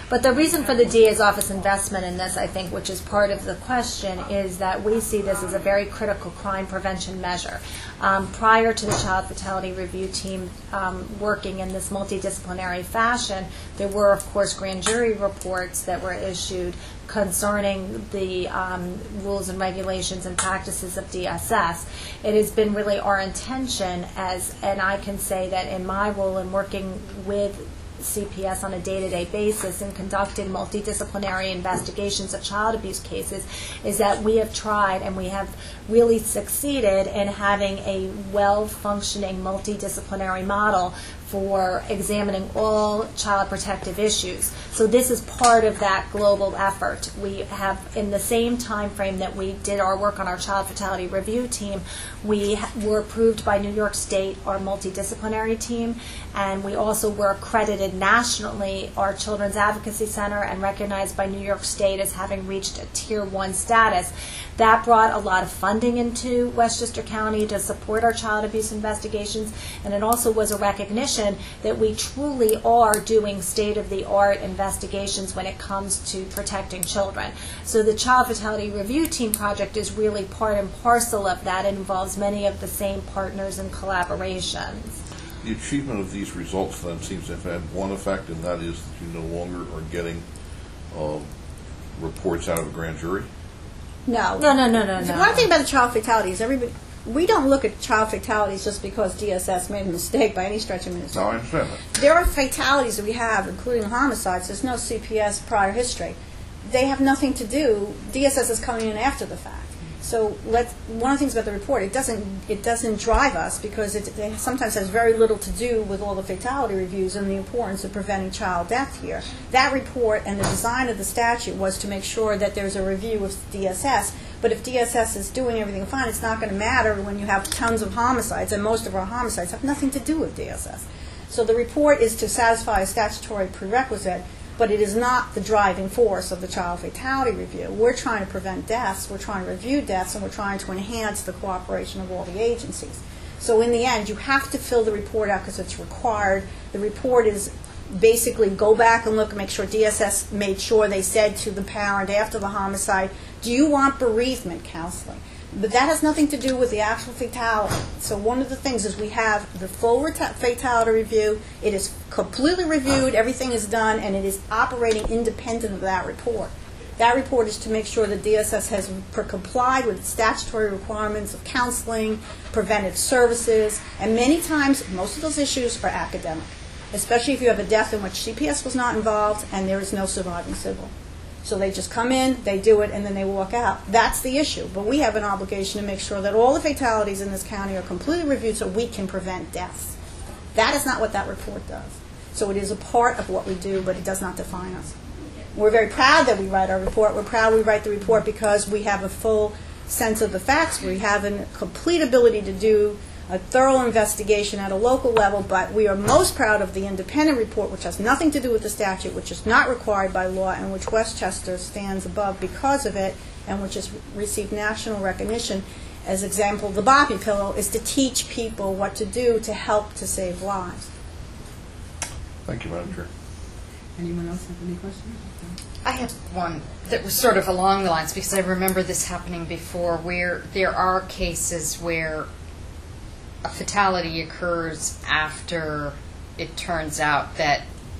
But the reason for the D A's office investment in this, I think, which is part of the question, is that we see this as a very critical crime prevention measure. Um, prior to the Child Fatality Review Team um, working in this multidisciplinary fashion, there were, of course, grand jury reports that were issued concerning the um, rules and regulations and practices of D S S. It has been really our intention as, and I can say that in my role in working with C P S on a day-to-day basis and conducting multidisciplinary investigations of child abuse cases, is that we have tried and we have really succeeded in having a well-functioning multidisciplinary model for examining all child protective issues. So this is part of that global effort. We have, in the same time frame that we did our work on our Child Fatality Review Team, we were approved by New York State, our multidisciplinary team, and we also were accredited nationally, our Children's Advocacy Center, and recognized by New York State as having reached a Tier one status. That brought a lot of funding into Westchester County to support our child abuse investigations, and it also was a recognition that we truly are doing state-of-the-art investigations when it comes to protecting children. So the Child Fatality Review Team project is really part and parcel of that. It involves many of the same partners and collaborations. The achievement of these results then seems to have had one effect, and that is that you no longer are getting um, reports out of a grand jury? No. No, no, no, no, The no. one thing about the child fatalities, everybody, we don't look at child fatalities just because D S S made a mistake by any stretch of the No, I understand that. There are fatalities that we have, including homicides. There's no C P S prior history. They have nothing to do. D S S is coming in after the fact. So let's, one of the things about the report, it doesn't it doesn't drive us because it, it sometimes has very little to do with all the fatality reviews and the importance of preventing child death here. That report and the design of the statute was to make sure that there's a review of D S S. But if D S S is doing everything fine, it's not going to matter when you have tons of homicides, and most of our homicides have nothing to do with D S S. So the report is to satisfy a statutory prerequisite, but it is not the driving force of the child fatality review. We're trying to prevent deaths, we're trying to review deaths, and we're trying to enhance the cooperation of all the agencies. So in the end, you have to fill the report out because it's required. The report is basically go back and look and make sure D S S made sure they said to the parent after the homicide, do you want bereavement counseling? But that has nothing to do with the actual fatality. So one of the things is we have the full reta- fatality review. It is completely reviewed, everything is done, and it is operating independent of that report. That report is to make sure that D S S has per- complied with statutory requirements of counseling, preventive services, and many times, most of those issues are academic, especially if you have a death in which C P S was not involved and there is no surviving civil. So they just come in, they do it, and then they walk out. That's the issue. But we have an obligation to make sure that all the fatalities in this county are completely reviewed so we can prevent deaths. That is not what that report does. So it is a part of what we do, but it does not define us. We're very proud that we write our report. We're proud we write the report because we have a full sense of the facts. We have a complete ability to do a thorough investigation at a local level, but we are most proud of the independent report, which has nothing to do with the statute, which is not required by law, and which Westchester stands above because of it, and which has received national recognition. As example, the Bobby Pillow is to teach people what to do to help to save lives. Thank you, Madam Chair. Anyone else have any questions? I had one that was sort of along the lines, because I remember this happening before, where there are cases where a fatality occurs after it turns out that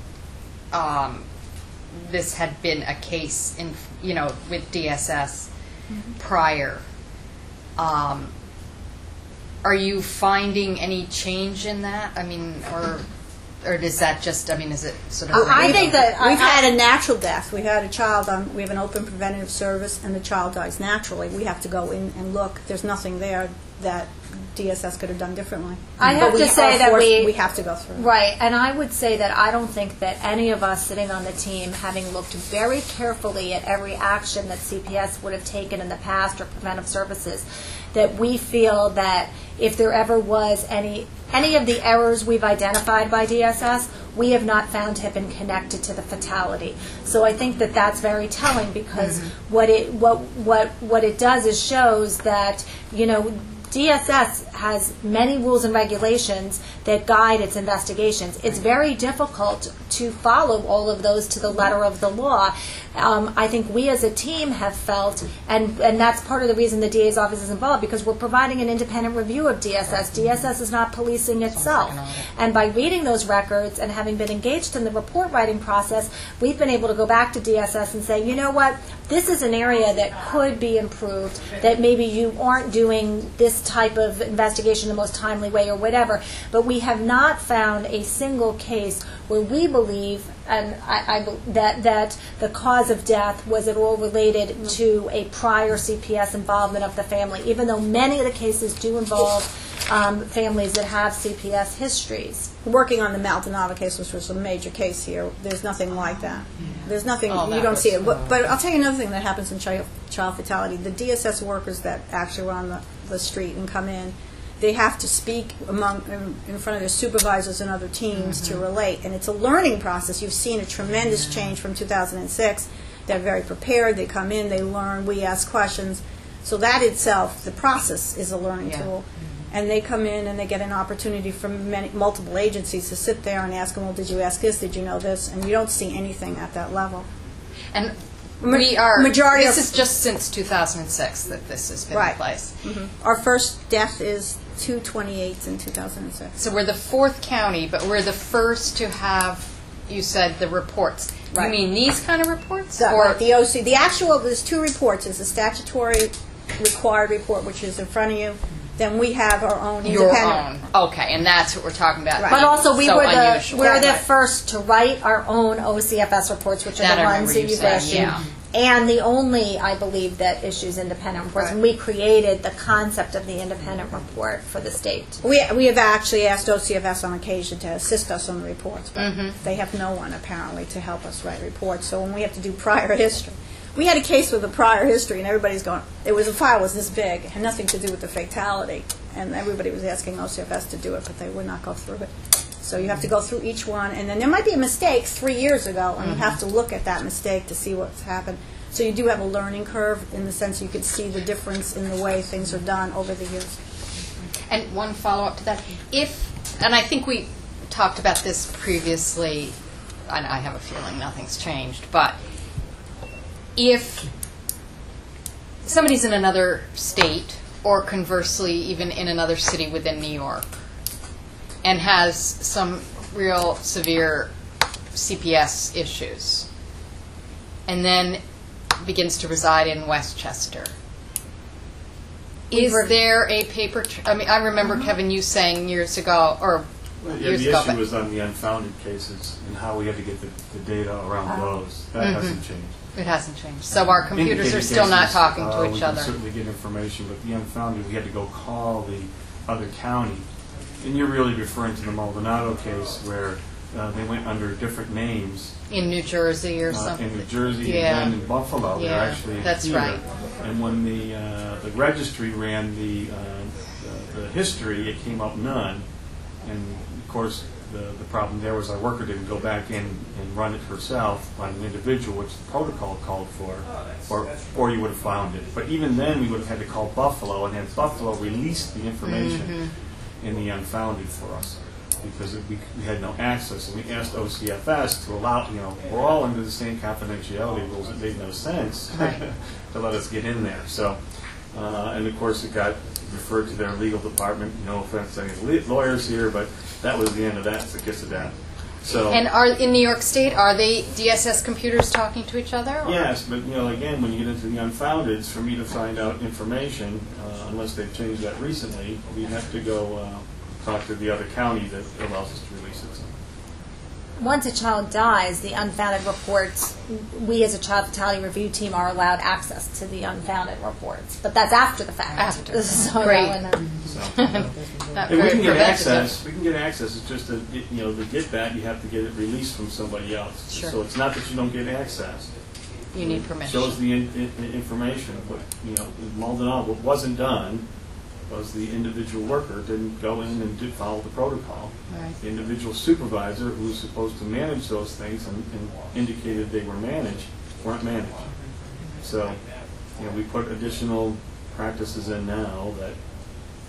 um, this had been a case in, you know, with D S S mm-hmm. prior. Um, are you finding any change in that? I mean, or or is that just? I mean, is it sort of? I like, think that we've I- had a natural death. We had a child on. We have an open preventative service, and the child dies naturally. We have to go in and look. There's nothing there that D S S could have done differently. I have But we to say are that forced- we- we have to go through. Right, and I would say that I don't think that any of us sitting on the team, having looked very carefully at every action that C P S would have taken in the past or preventive services, that we feel that if there ever was any any of the errors we've identified by D S S, we have not found to have been connected to the fatality. So I think that that's very telling, because mm-hmm. what it what what what it does is shows that, you know, D S S has many rules and regulations that guide its investigations. It's very difficult to follow all of those to the letter of the law. Um, I think we as a team have felt, and, and that's part of the reason the D A's office is involved, because we're providing an independent review of D S S. D S S is not policing itself. And by reading those records and having been engaged in the report writing process, we've been able to go back to D S S and say, you know what, this is an area that could be improved, that maybe you aren't doing this type of investigation the most timely way or whatever. But we have not found a single case where we believe and I, I, that, that the cause of death was at all related to a prior C P S involvement of the family, even though many of the cases do involve um, families that have C P S histories. Working on the Maldonado case, which was a major case here, there's nothing like that. There's nothing, Oh, you that don't was see it. so- But, but I'll tell you another thing that happens in child, child fatality. The D S S workers that actually are on the, the street and come in, they have to speak among in, in front of their supervisors and other teams to relate, and it's a learning process. You've seen a tremendous change from two thousand six. They're very prepared. They come in, they learn, we ask questions. So that itself, the process is a learning Yeah. tool. And they come in and they get an opportunity from many, multiple agencies to sit there and ask them, well, did you ask this? Did you know this? And you don't see anything at that level. And Ma- we are, majority this of- is just since two thousand six that this has been in Right. place. Our first death is two twenty-eight in two thousand six. So we're the fourth county, but we're the first to have, you said, the reports. Right. You mean these kind of reports? So, Or right, the O C, the actual, there's two reports. There's a statutory required report, which is in front of you. Then we have our own your independent. own? Okay, and that's what we're talking about. Right. But also, we So were the unusual. we're Right, the right. first to write our own O C F S reports, which are That the I ones remember that you you've saying, issued, yeah. and the only, I believe, that issues independent reports. Right. And we created the concept of the independent report for the state. We, we have actually asked O C F S on occasion to assist us on the reports, but Mm-hmm. they have no one apparently to help us write reports. So when we have to do prior history, we had a case with a prior history, and everybody's going, it was a file was this big, had nothing to do with the fatality, and everybody was asking O C F S to do it, but they would not go through it. So you have to go through each one, and then there might be a mistake three years ago, and you have to look at that mistake to see what's happened. So you do have a learning curve in the sense you can see the difference in the way things are done over the years. And one follow-up to that. If, and I think we talked about this previously, and I have a feeling nothing's changed, but if somebody's in another state, or conversely, even in another city within New York, and has some real severe C P S issues, and then begins to reside in Westchester, is We've re- there a paper, tr- I mean, I remember, Kevin, you saying years ago, or Yeah, years the ago, issue but was on the unfounded cases and how we had to get the, the data around those. That Mhm. hasn't changed. it hasn't changed. So our computers Indicated are still not cases, talking uh, to we each can other. certainly get information, but the unfounded, we had to go call the other county. And you're really referring to the Maldonado case where uh, they went under different names In New Jersey or uh, something. in New Jersey Yeah. and then in Buffalo. They're Yeah, actually that's here. right. And when the uh, the registry ran the, uh, the the history, it came up none. And of course, the the problem there was our worker didn't go back in and run it herself on an individual, which the protocol called for, or or you would have found it. But even then, we would have had to call Buffalo and have Buffalo release the information Mm-hmm. in the unfounded for us, because we, we had no access. And we asked O C F S to allow, you know, we're all under the same confidentiality rules. It made no sense Right. to let us get in there. So, uh, and of course, it got referred to their legal department. No offense to any le- lawyers here, but that was the end of that. It's the kiss of death. So. And are, in New York State, are they D S S computers talking to each other? or- Yes, but you know, again, when you get into the unfounded, it's for me to find out information, uh, unless they've changed that recently, we have to go uh, talk to the other county that allows us to release it. Once a child dies, the unfounded reports, we as a child fatality review team are allowed access to the unfounded reports. But that's after the fact. After. So, Great. and, uh, So, Not and we very can get preventative. access. We can get access. It's just that it- you know to get that you have to get it released from somebody else. Sure. So it's not that you don't get access. You need It permission. shows the in, in, information, but you know, in Maldonado, what wasn't done was the individual worker didn't go in and did follow the protocol. Right. The individual supervisor, who was supposed to manage those things and, and indicated they were managed, weren't managed. So, you know, we put additional practices in now that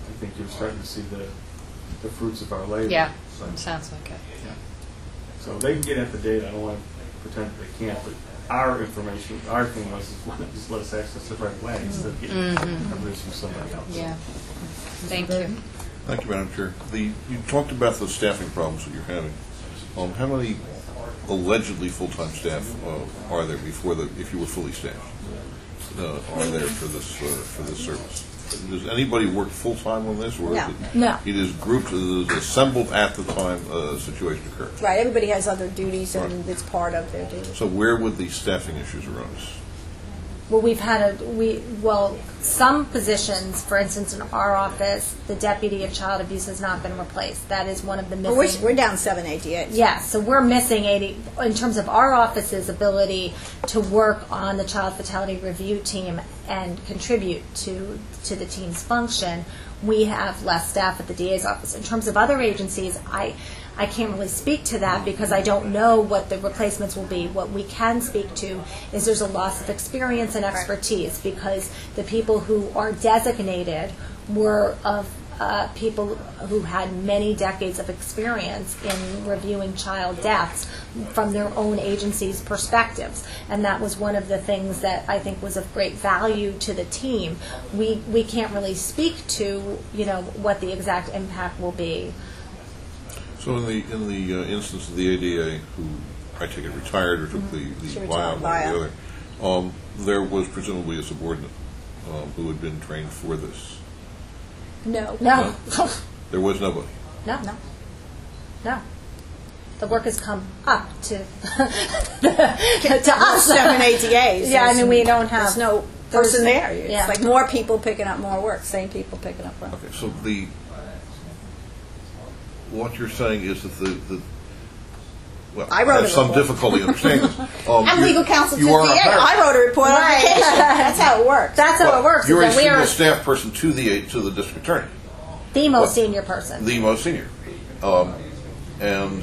I think you're starting to see the, the fruits of our labor. Yeah, So, sounds like it. so they can get at the data. I don't want to pretend that they can't, but our information, our thing was just let us access it right away instead of getting numbers from somebody else. Yeah. Thank you. Thank you, Madam Chair. The, you talked about the staffing problems that you're having. Um, how many allegedly full-time staff uh, are there before the, if you were fully staffed, uh, are there for this uh, for this service? Does anybody work full-time on this, or No. is it, No. it is grouped, it is assembled at the time uh, a situation occurs? Right, everybody has other duties, and Right. it's part of their duties. So where would the staffing issues arise? Well, we've had a, we, well, some positions, for instance, in our office, the deputy of child abuse has not been replaced. That is one of the But we're, missing. we're down seven A D As. Yeah, so we're missing eighty, in terms of our office's ability to work on the child fatality review team and contribute to, to the team's function, we have less staff at the D A's office. In terms of other agencies, I, I can't really speak to that because I don't know what the replacements will be. What we can speak to is there's a loss of experience and expertise because the people who are designated were of uh, people who had many decades of experience in reviewing child deaths from their own agency's perspectives. And that was one of the things that I think was of great value to the team. We, we can't really speak to, you know, what the exact impact will be. So in the in the uh, instance of the A D A, who I take it retired or took the, the She buyout, retired, one or buyout. the other, um, there was presumably a subordinate um, who had been trained for this. No. No, There was nobody. no, No. no. The work has come up to, to us. Seven A D As. Yeah, I mean, There's- we don't have. There's no there's- person there. It's yeah. like more people picking up more work, same people picking up work. Okay, so the what you're saying is that the, the well, I wrote have a some report. difficulty understanding this. Um, I'm you- legal counsel to you the are D A. a par- I wrote a report on Right. vacation. That's how it works. That's how it works. You're is a that we single are staff person to the to the district attorney, the most What? senior person. the most senior, um, and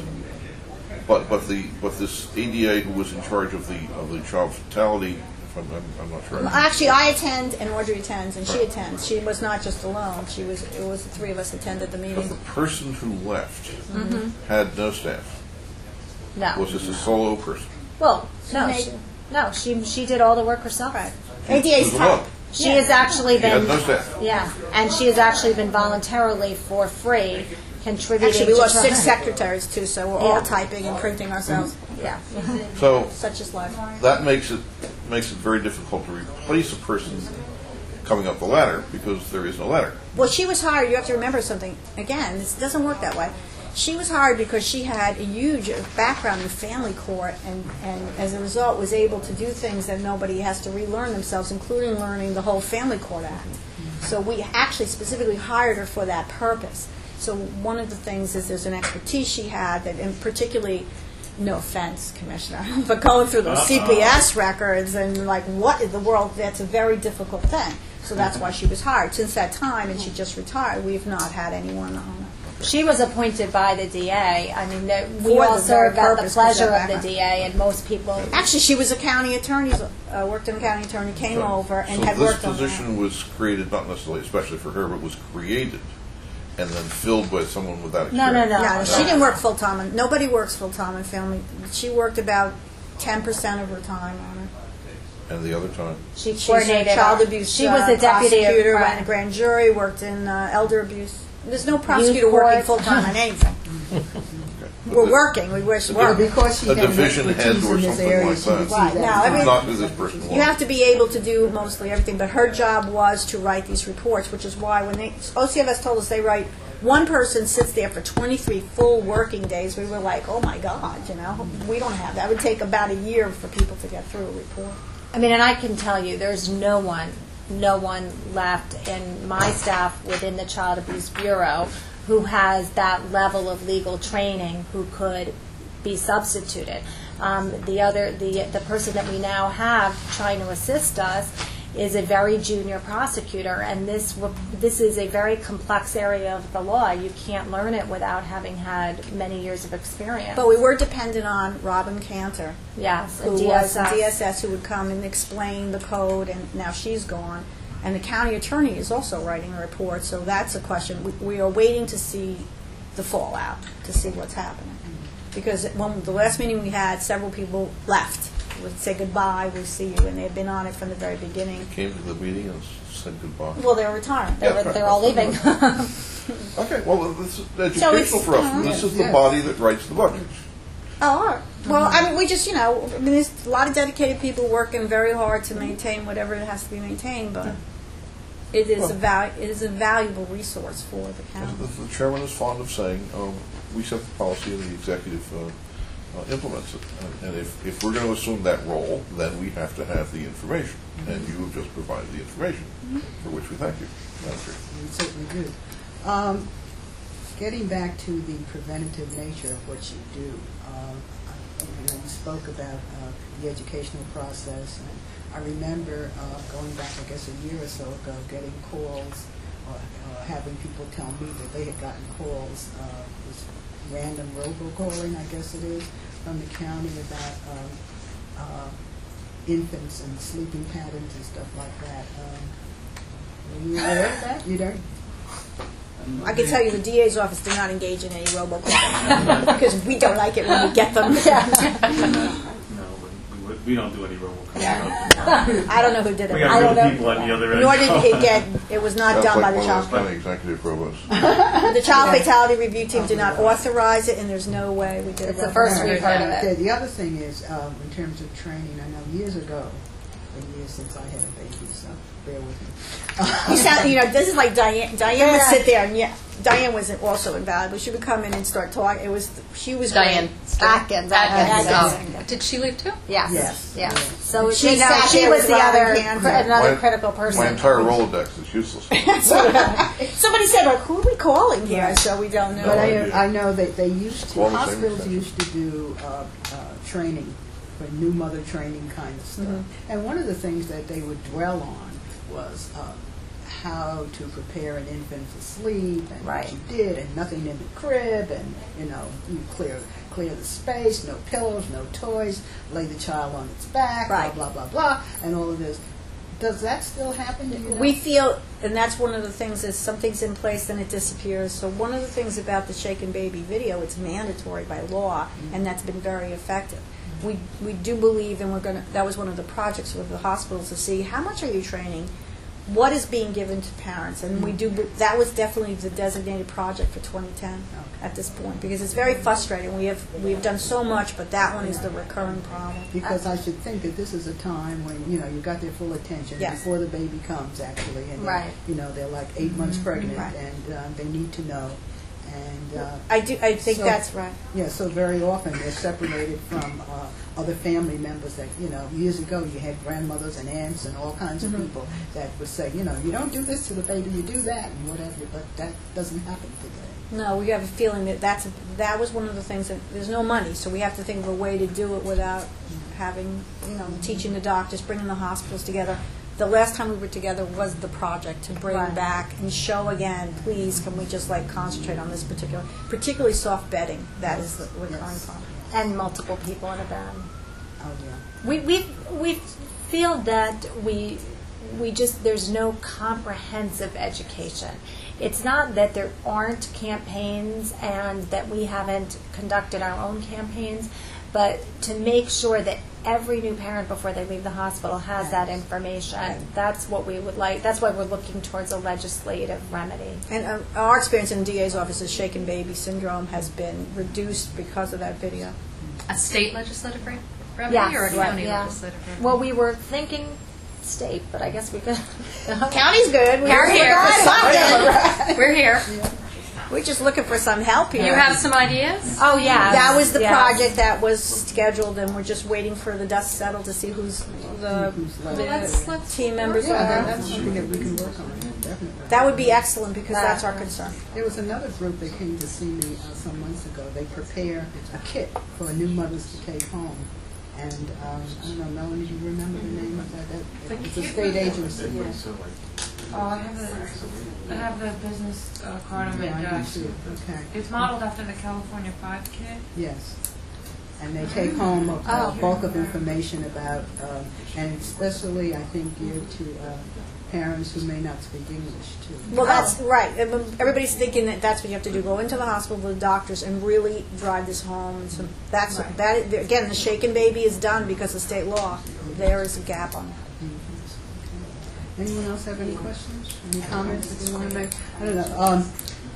but but the but this A D A who was in charge of the of the child fatality. If I'm, I'm, I'm not sure. Actually, I attend and Audrey attends, and she attends. She was not just alone. She was. It was the three of us attended the But meeting. the person who left Mm-hmm. had no staff. No. Was this a solo person? Well, no, made- she, no. She she did all the work herself. Right. A D A's Who's top. alone? She Yeah. has actually He had been. no staff. Yeah, and she has actually been voluntarily for free contributing. Actually, we to lost try- six secretaries too, so we're all Yeah. typing and printing ourselves. Yeah. So Such is life. that makes it makes it very difficult to replace a person coming up the ladder because there is no ladder. Well, she was hired. You have to remember something. Again, this doesn't work that way. She was hired because she had a huge background in family court, and, and as a result was able to do things that nobody has to relearn themselves, including learning the whole Family Court Act. So we actually specifically hired her for that purpose. So one of the things is there's an expertise she had that, and particularly, no offense, Commissioner, but going through those C P S records and like what in the world, that's a very difficult thing. So that's why she was hired. Since that time, and she just retired, we've not had anyone on it. She was appointed by the D A. I mean, there- we For the all very serve at the purpose, 'cause pleasure of of the that. D A, and most people. Actually, she was a county attorney, uh, worked in a county attorney, came over and so had this worked on that. position was created, not necessarily especially for her, but was created and then filled by someone without No, experience. no, no. Yeah, she didn't work full-time. and Nobody works full-time in family. She worked about ten percent of her time on it. And the other time, She She's a coordinated child our- abuse She was uh, the deputy of prosecutor, uh, went in grand jury, worked in uh, elder abuse. There's no prosecutor working court. full-time on anything. but We're the- working, we wish we But were. Because she A had division head expertise or in this something area, like she that. would see Right, that. now, every- not who this person was. You have to be able to do mostly everything, but her job was to write these reports, which is why when they, O C F S told us they write, one person sits there for twenty-three full working days, we were like, oh my God, you know, we don't have that. It would take about a year for people to get through a report. I mean, and I can tell you, there's no one, no one left in my staff within the Child Abuse Bureau who has that level of legal training who could be substituted. Um, the other, the the person that we now have trying to assist us is a very junior prosecutor, and this w- this is a very complex area of the law. You can't learn it without having had many years of experience. But we were dependent on Robin Cantor, yes, who and was in D S S. D S S, who would come and explain the code, and now she's gone. And the county attorney is also writing a report, so that's a question. We, we are waiting to see the fallout, to see what's happening. Because when the last meeting we had, several people left. Would say goodbye, we'll see you, and they've been on it from the very beginning. Came to the meeting and said goodbye. Well, they're retiring. Yeah, They're, right. they're all leaving. Okay, well, this is So educational it's- for us. uh, This is yeah. the body that writes the budget. Oh, all right. Well, I mean, we just, you know, I mean, there's a lot of dedicated people working very hard to maintain whatever it has to be maintained, but it is a val- it is a valuable resource for the As county. The the chairman is fond of saying, um, we set the policy and the executive uh, uh, implements it. And- And if, if we're going to assume that role, then we have to have the information. And you have just provided the information, for which we thank you. Madam Chair. We certainly do. Um, Getting back to the preventative nature of what you do, uh, I- you know, you spoke about uh, the educational process, and I remember uh, going back, I guess, a year or so ago, getting calls, or uh, having people tell me that they had gotten calls, uh, this random robocalling, I guess it is, from the county about um, uh, infants and sleeping patterns and stuff like that. Um, Were you aware of that? You don't? I can tell you the D A's office did not engage in any robocalls because we don't like it when we get them. No, we, we don't do any robocalls. I don't know who did it. We I got don't real know. people on the other end. Nor did it get, it was not Sounds done by like the one of those child. county executive provosts. The child fatality review team did not authorize it, and there's no way we did it. It's the first we've heard of Okay, it. the other thing is, um, in terms of training, I know years ago, been years since I had a baby, so bear with me. You sound, you know, this is like Diane. Diane would sit there, and yeah, Diane wasn't also invaluable. She would come in and start talking. It was, she was Diane great. Atkins. Atkins. Atkins. Oh. Did she leave too? Yes. Yes. Yeah. Yes. So She, she, no, she there was with the Robin other, Cancer. another My- critical person. My entire Rolodex is useless. Somebody said, like, who are we calling here? Right. So we don't know. But idea. I, I know that they used to, All the same hospitals extent. used to do uh, uh, training, for new mother training kind of stuff. Mm-hmm. And one of the things that they would dwell on was uh, how to prepare an infant for sleep, and Right. what you did, and nothing in the crib, and, you know, you clear clear the space, no pillows, no toys, lay the child on its back, Right. blah, blah, blah, blah, and all of this. Does that still happen? Do you know? We feel, and that's one of the things, is something's in place, then it disappears. So one of the things about the Shaken Baby video, it's mandatory by law, and that's been very effective. We we do believe, and we're going to, that was one of the projects with the hospitals, to see how much are you training, what is being given to parents, and we do, that was definitely the designated project for twenty ten at this point, because it's very frustrating. We have, we've done so much, but that one is the recurring problem. Because I should think that this is a time when, you know, you got their full attention Yes. before the baby comes, actually. And they're, Right. you know, they're like eight months pregnant, Right. and uh, they need to know. And, uh, I do, I think So- that's right. yeah, so very often they're separated from uh, other family members that, you know, years ago you had grandmothers and aunts and all kinds of people that would say, you know, you don't do this to the baby, you do that, and whatever, but that doesn't happen today. No, we have a feeling that that's, that was one of the things that, there's no money, so we have to think of a way to do it without having, you know, teaching the doctors, bringing the hospitals together. The last time we were together was the project to bring Right. back and show again, please, can we just like concentrate on this particular, particularly soft bedding, that is the recurring Yes. problem. And multiple people in a bed. Oh, yeah. We we we feel that we we just there's no comprehensive education. It's not that there aren't campaigns and that we haven't conducted our own campaigns, but to make sure that every new parent before they leave the hospital has that information. That's what we would like. That's why we're looking towards a legislative remedy. And uh, our experience in the D A's office is shaken baby syndrome has been reduced because of that video. A state legislative re- remedy Yes, or a right, county yeah. legislative remedy? Well, we were thinking state, but I guess we could. County's good. We're, We're here. we're, We're here. we're just looking for some help here. You have some ideas? Oh yeah, That was the yes. project that was scheduled, and we're just waiting for the dust settle to see who's the, Who's left. the Let's- let's team members Yeah, that- are. that's something that we can work on, definitely. That would be excellent, because that's our concern. There was another group that came to see me uh, some months ago. They prepare a kit for new mothers to take home. And um, I don't know, Melanie, do you remember the name of that? that it's a state agency. Yeah. So, like, Oh, I have the, I have the business uh, card on my Yeah, I do desk. too. Okay. It's modeled after the California Five kit. Yes. And they take home a, a bulk of information about, um, and especially, I think, geared to uh, parents who may not speak English too. Well, that's right. Everybody's thinking that that's what you have to do: go into the hospital with the doctors and really drive this home. And so that's Right. that. Again, the shaken baby is done because of state law. There is a gap on that. Anyone else have any questions? Any comments that they want to make? I don't know. Um,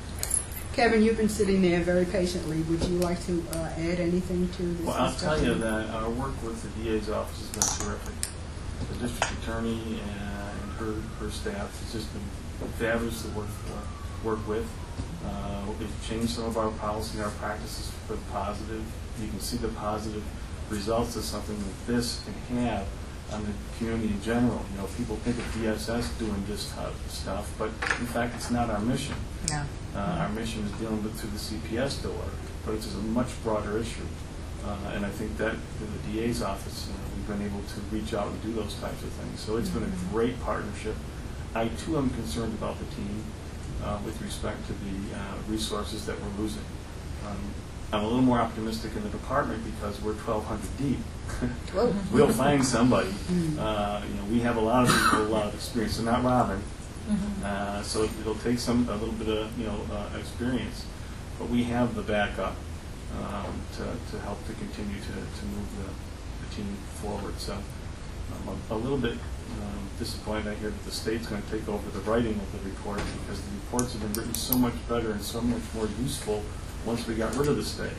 Kevin, you've been sitting there very patiently. Would you like to uh, add anything to this Well, I'll discussion? tell you that our work with the D A's office has been terrific. The district attorney and her, her staff has just been fabulous to work, uh, work with. Uh, we've changed some of our policy and our practices for the positive. You can see the positive results of something like this can have on the community in general. You know, people think of D S S doing this type of stuff, but in fact, it's not our mission. No. Uh, our mission is dealing with through the C P S door, but it's a much broader issue. Uh, and I think that through the D A's office, uh, we've been able to reach out and do those types of things. So it's been a great partnership. I, too, am concerned about the team uh, with respect to the uh, resources that we're losing. Um, I'm a little more optimistic in the department because we're twelve hundred deep. We'll find somebody. Uh, you know, we have a lot of people, with a lot of experience. So not Robin. Uh, so it'll take some a little bit of you know uh, experience, but we have the backup um, to, to help to continue to, to move the, the team forward. So I'm a, a little bit um, disappointed I hear that the state's going to take over the writing of the report because the reports have been written so much better and so much more useful once we got rid of the state.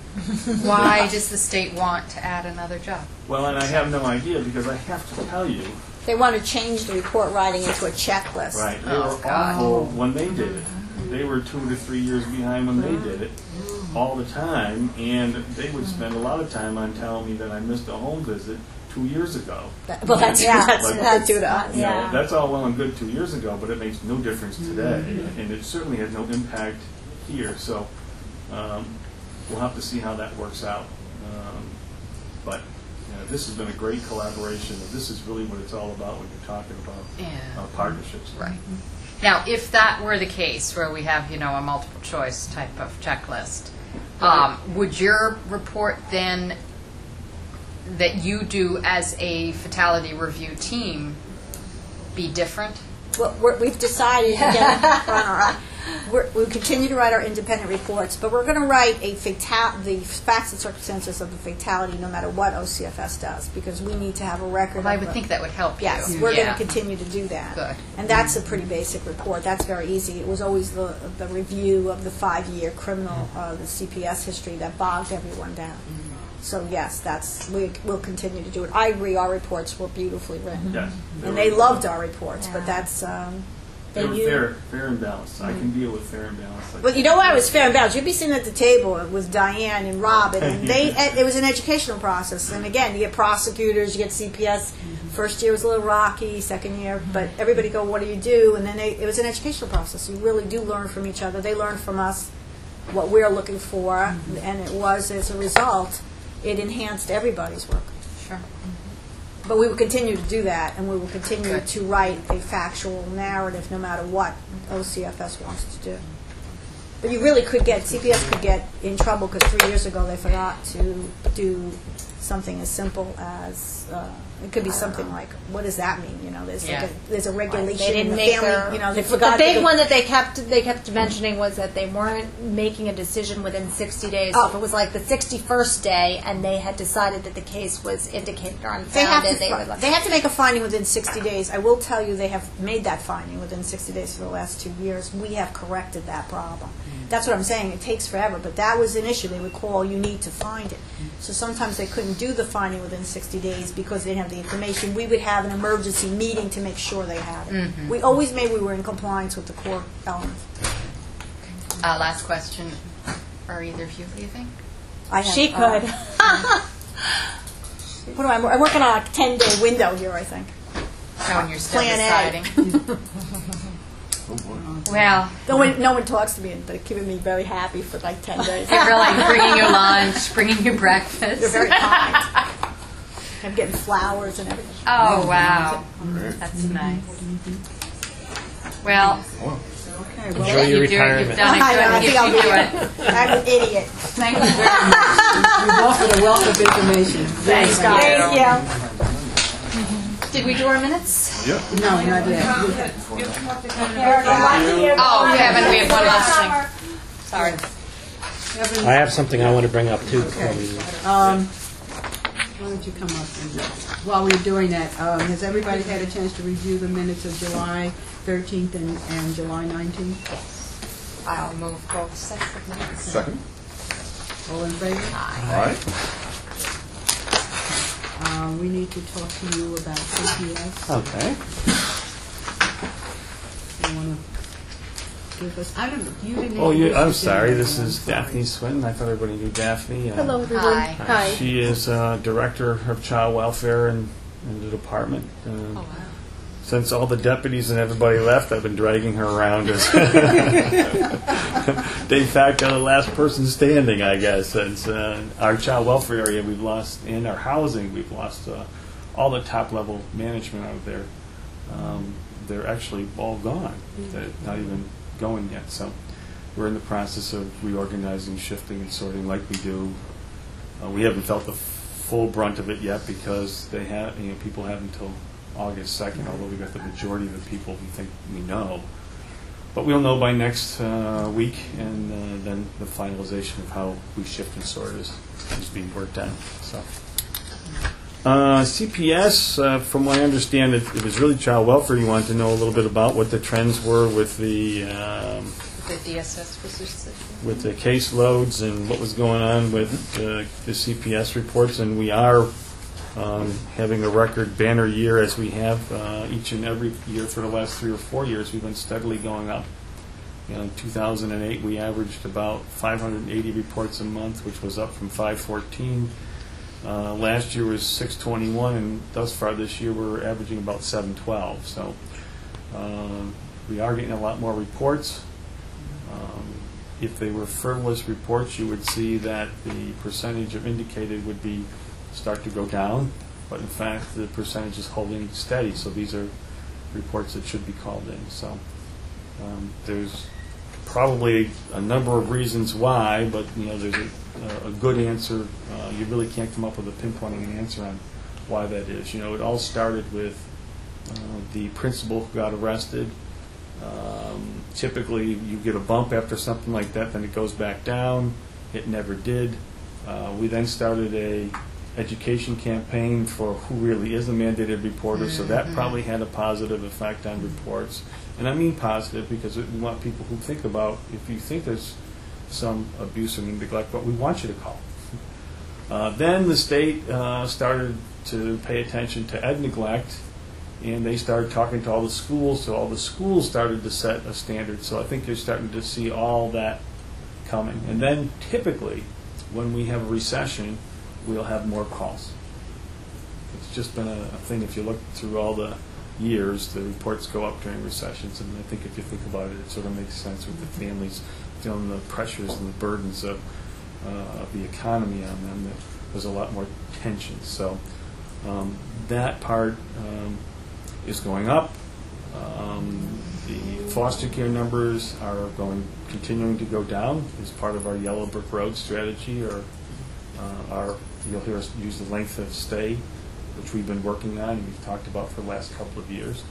Why does the state want to add another job? Well, and I have no idea because I have to tell you, They want to change the report writing into a checklist. right, they Oh, were God. awful when they did it. They were two to three years behind when they did it all the time, and they would spend a lot of time on telling me that I missed a home visit two years ago. That- Well, that's, Yeah. that's Like- what they do to us. You know, Yeah. that's all well and good two years ago, but it makes no difference today, and it certainly has no impact here. So um, we'll have to see how that works out. Um, but you know, this has been a great collaboration, and this is really what it's all about when you're talking about Yeah. uh, partnerships. Right. Now, if that were the case, where we have, you know, a multiple choice type of checklist, um, would your report then, that you do as a fatality review team, be different? Well, we're, we've decided, again, we're on our own. We're, we continue to write our independent reports, but we're going to write a fatal, the facts and circumstances of the fatality no matter what O C F S does, because we need to have a record Well, I of would the- think that would help you. Yes, we're going Yeah. to continue to do that. Good. And that's a pretty basic report. That's very easy. It was always the, the review of the five-year criminal, uh, the C P S history that bogged everyone down. So yes, that's, we, we'll continue to do it. I agree, our reports were beautifully written. Yes. And were- they loved our reports, Yeah. but that's, um, They were you- fair, fair and balanced. I can deal with fair and balanced. Like Well, you know why it was fair and balanced? You'd be sitting at the table with Diane and Robin, and they it was an educational process. And again, you get prosecutors, you get C P S. First year was a little rocky, second year, but everybody go, what do you do? And then they, it was an educational process. You really do learn from each other. They learn from us what we're looking for, and it was, as a result, it enhanced everybody's work. Sure. But we will continue to do that, and we will continue Good. to write a factual narrative no matter what O C F S wants to do. But you really could get, C P S could get in trouble because three years ago they forgot to do something as simple as, uh, it could be something like, what does that mean? You know, there's like Yeah. a, there's a regulation They in didn't the make family, their, you know, they the forgot. big to- one that they kept they kept mentioning was that they weren't making a decision within sixty days. So Oh. if it was like the sixty-first day and they had decided that the case was indicated or They have, unfounded, to, they would let they have to make a finding within sixty days. I will tell you they have made that finding within sixty days for the last two years. We have corrected that problem. That's what I'm saying. It takes forever, but that was an issue. They would call, you need to find it. So sometimes they couldn't do the finding within sixty days because they didn't have the information. We would have an emergency meeting to make sure they had it. We always made we were in compliance with the core elements. Uh, last question. Are either of you, what do you think? I have, She uh, could. what do I, I'm working on a ten-day window here, I think. Oh, and you're still Plan A. deciding. Well, No one, no one talks to me, but it's keeping me very happy for like ten days. they're really bringing you lunch, bringing you They're breakfast. very kind. I'm getting flowers and everything. Oh, wow. That's nice. Well, Okay, Enjoy well, your you do, retirement. you've done I know, I it think good. I'll You be do it. I'm an idiot. Thank you very much. you've offered a wealth of information. Thanks, guys. Thank you. Did we do our minutes? Yeah. No, not yet. You have to come up to kind Oh, Kevin, we have one last thing. Sorry. Kevin, I have something I want to bring up too. before Okay. we- Um, why don't you come up and, while we're doing that, um, has everybody had a chance to review the minutes of July thirteenth and, and July nineteenth? I'll move both sets of minutes. Second? All in favor? All right. Uh, we need to talk to you about C P S. Okay. You want to give us, I don't know, you didn't. Oh, you, introduce I'm yourself. sorry, this I'm is sorry. Daphne Swinton. I thought everybody knew Daphne. Uh, Hello, everyone. Hi. Hi. She is uh, Director of Child Welfare in, in the department. Uh, Oh, wow. Since all the deputies and everybody left, I've been dragging her around as de facto the last person standing, I guess. Since uh, our child welfare area, we've lost, in our housing, we've lost uh, all the top level management out there. Um, they're actually all gone. They're not even going yet. So we're in the process of reorganizing, shifting, and sorting like we do. Uh, we haven't felt the full brunt of it yet because they have, you know, people have until August second, although we got the majority of the people we think we know. But we'll know by next uh, week, and uh, then the finalization of how we shift and sort is, is being worked on. So, uh, C P S, uh, from what I understand, it, it was really child welfare. You wanted to know a little bit about what the trends were with the um, The D S S position. with the caseloads and what was going on with uh, the C P S reports, and we are um, having a record banner year as we have uh, each and every year for the last three or four years. We've been steadily going up. You know, in two thousand eight, we averaged about five hundred eighty reports a month, which was up from five fourteen. Uh, last year was six twenty-one, and thus far this year we're averaging about seven twelve. So um, we are getting a lot more reports. Um, if they were frivolous reports, you would see that the percentage of indicated would be start to go down, but in fact the percentage is holding steady. So these are reports that should be called in. So um, there's probably a number of reasons why, but you know there's a, a good answer. Uh, you really can't come up with a pinpointing an answer on why that is. You know, it all started with uh, the principal who got arrested. Um, typically, you get a bump after something like that, then it goes back down. It never did. Uh, we then started a education campaign for who really is a mandated reporter, so that probably had a positive effect on reports. And I mean positive because we want people who think about, if you think there's some abuse or neglect, but we want you to call. Uh, then the state uh, started to pay attention to ed neglect, and they started talking to all the schools, so all the schools started to set a standard. So I think you're starting to see all that coming. And then typically, when we have a recession, we'll have more calls. It's just been a, a thing. If you look through all the years, the reports go up during recessions, and I think if you think about it, it sort of makes sense with the families feeling the pressures and the burdens of, uh, of the economy on them, that there's a lot more tension. So um, that part um, is going up. Um, the foster care numbers are going, continuing to go down as part of our Yellow Brick Road strategy, or uh, our, you'll hear us use the length of stay, which we've been working on and we've talked about for the last couple of years.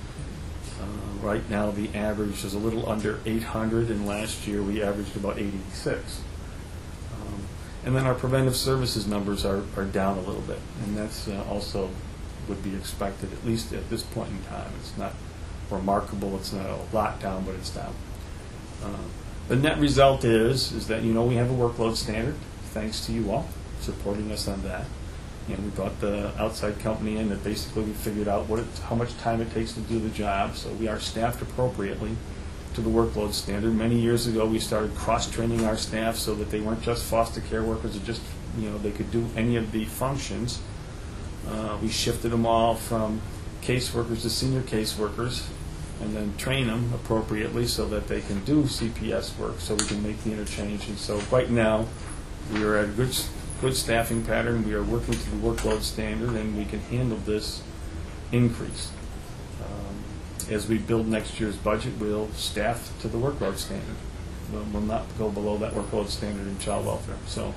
Uh, right now, the average is a little under eight hundred, and last year we averaged about eighty-six. Um, and then our preventive services numbers are, are down a little bit, and that's uh, also would be expected, at least at this point in time. It's not remarkable, it's not a lot down, but it's down. Uh, the net result is, is that, you know, we have a workload standard, thanks to you all supporting us on that. And we brought the outside company in that basically we figured out what it, how much time it takes to do the job, so we are staffed appropriately to the workload standard. Many years ago we started cross-training our staff so that they weren't just foster care workers, or just, you know, they could do any of the functions. Uh, we shifted them all from caseworkers to senior caseworkers, and then train them appropriately so that they can do C P S work, so we can make the interchange. And so right now we are at a good good staffing pattern. We are working to the workload standard, and we can handle this increase. Um, as we build next year's budget, we'll staff to the workload standard. We'll, we'll not go below that workload standard in child welfare. So,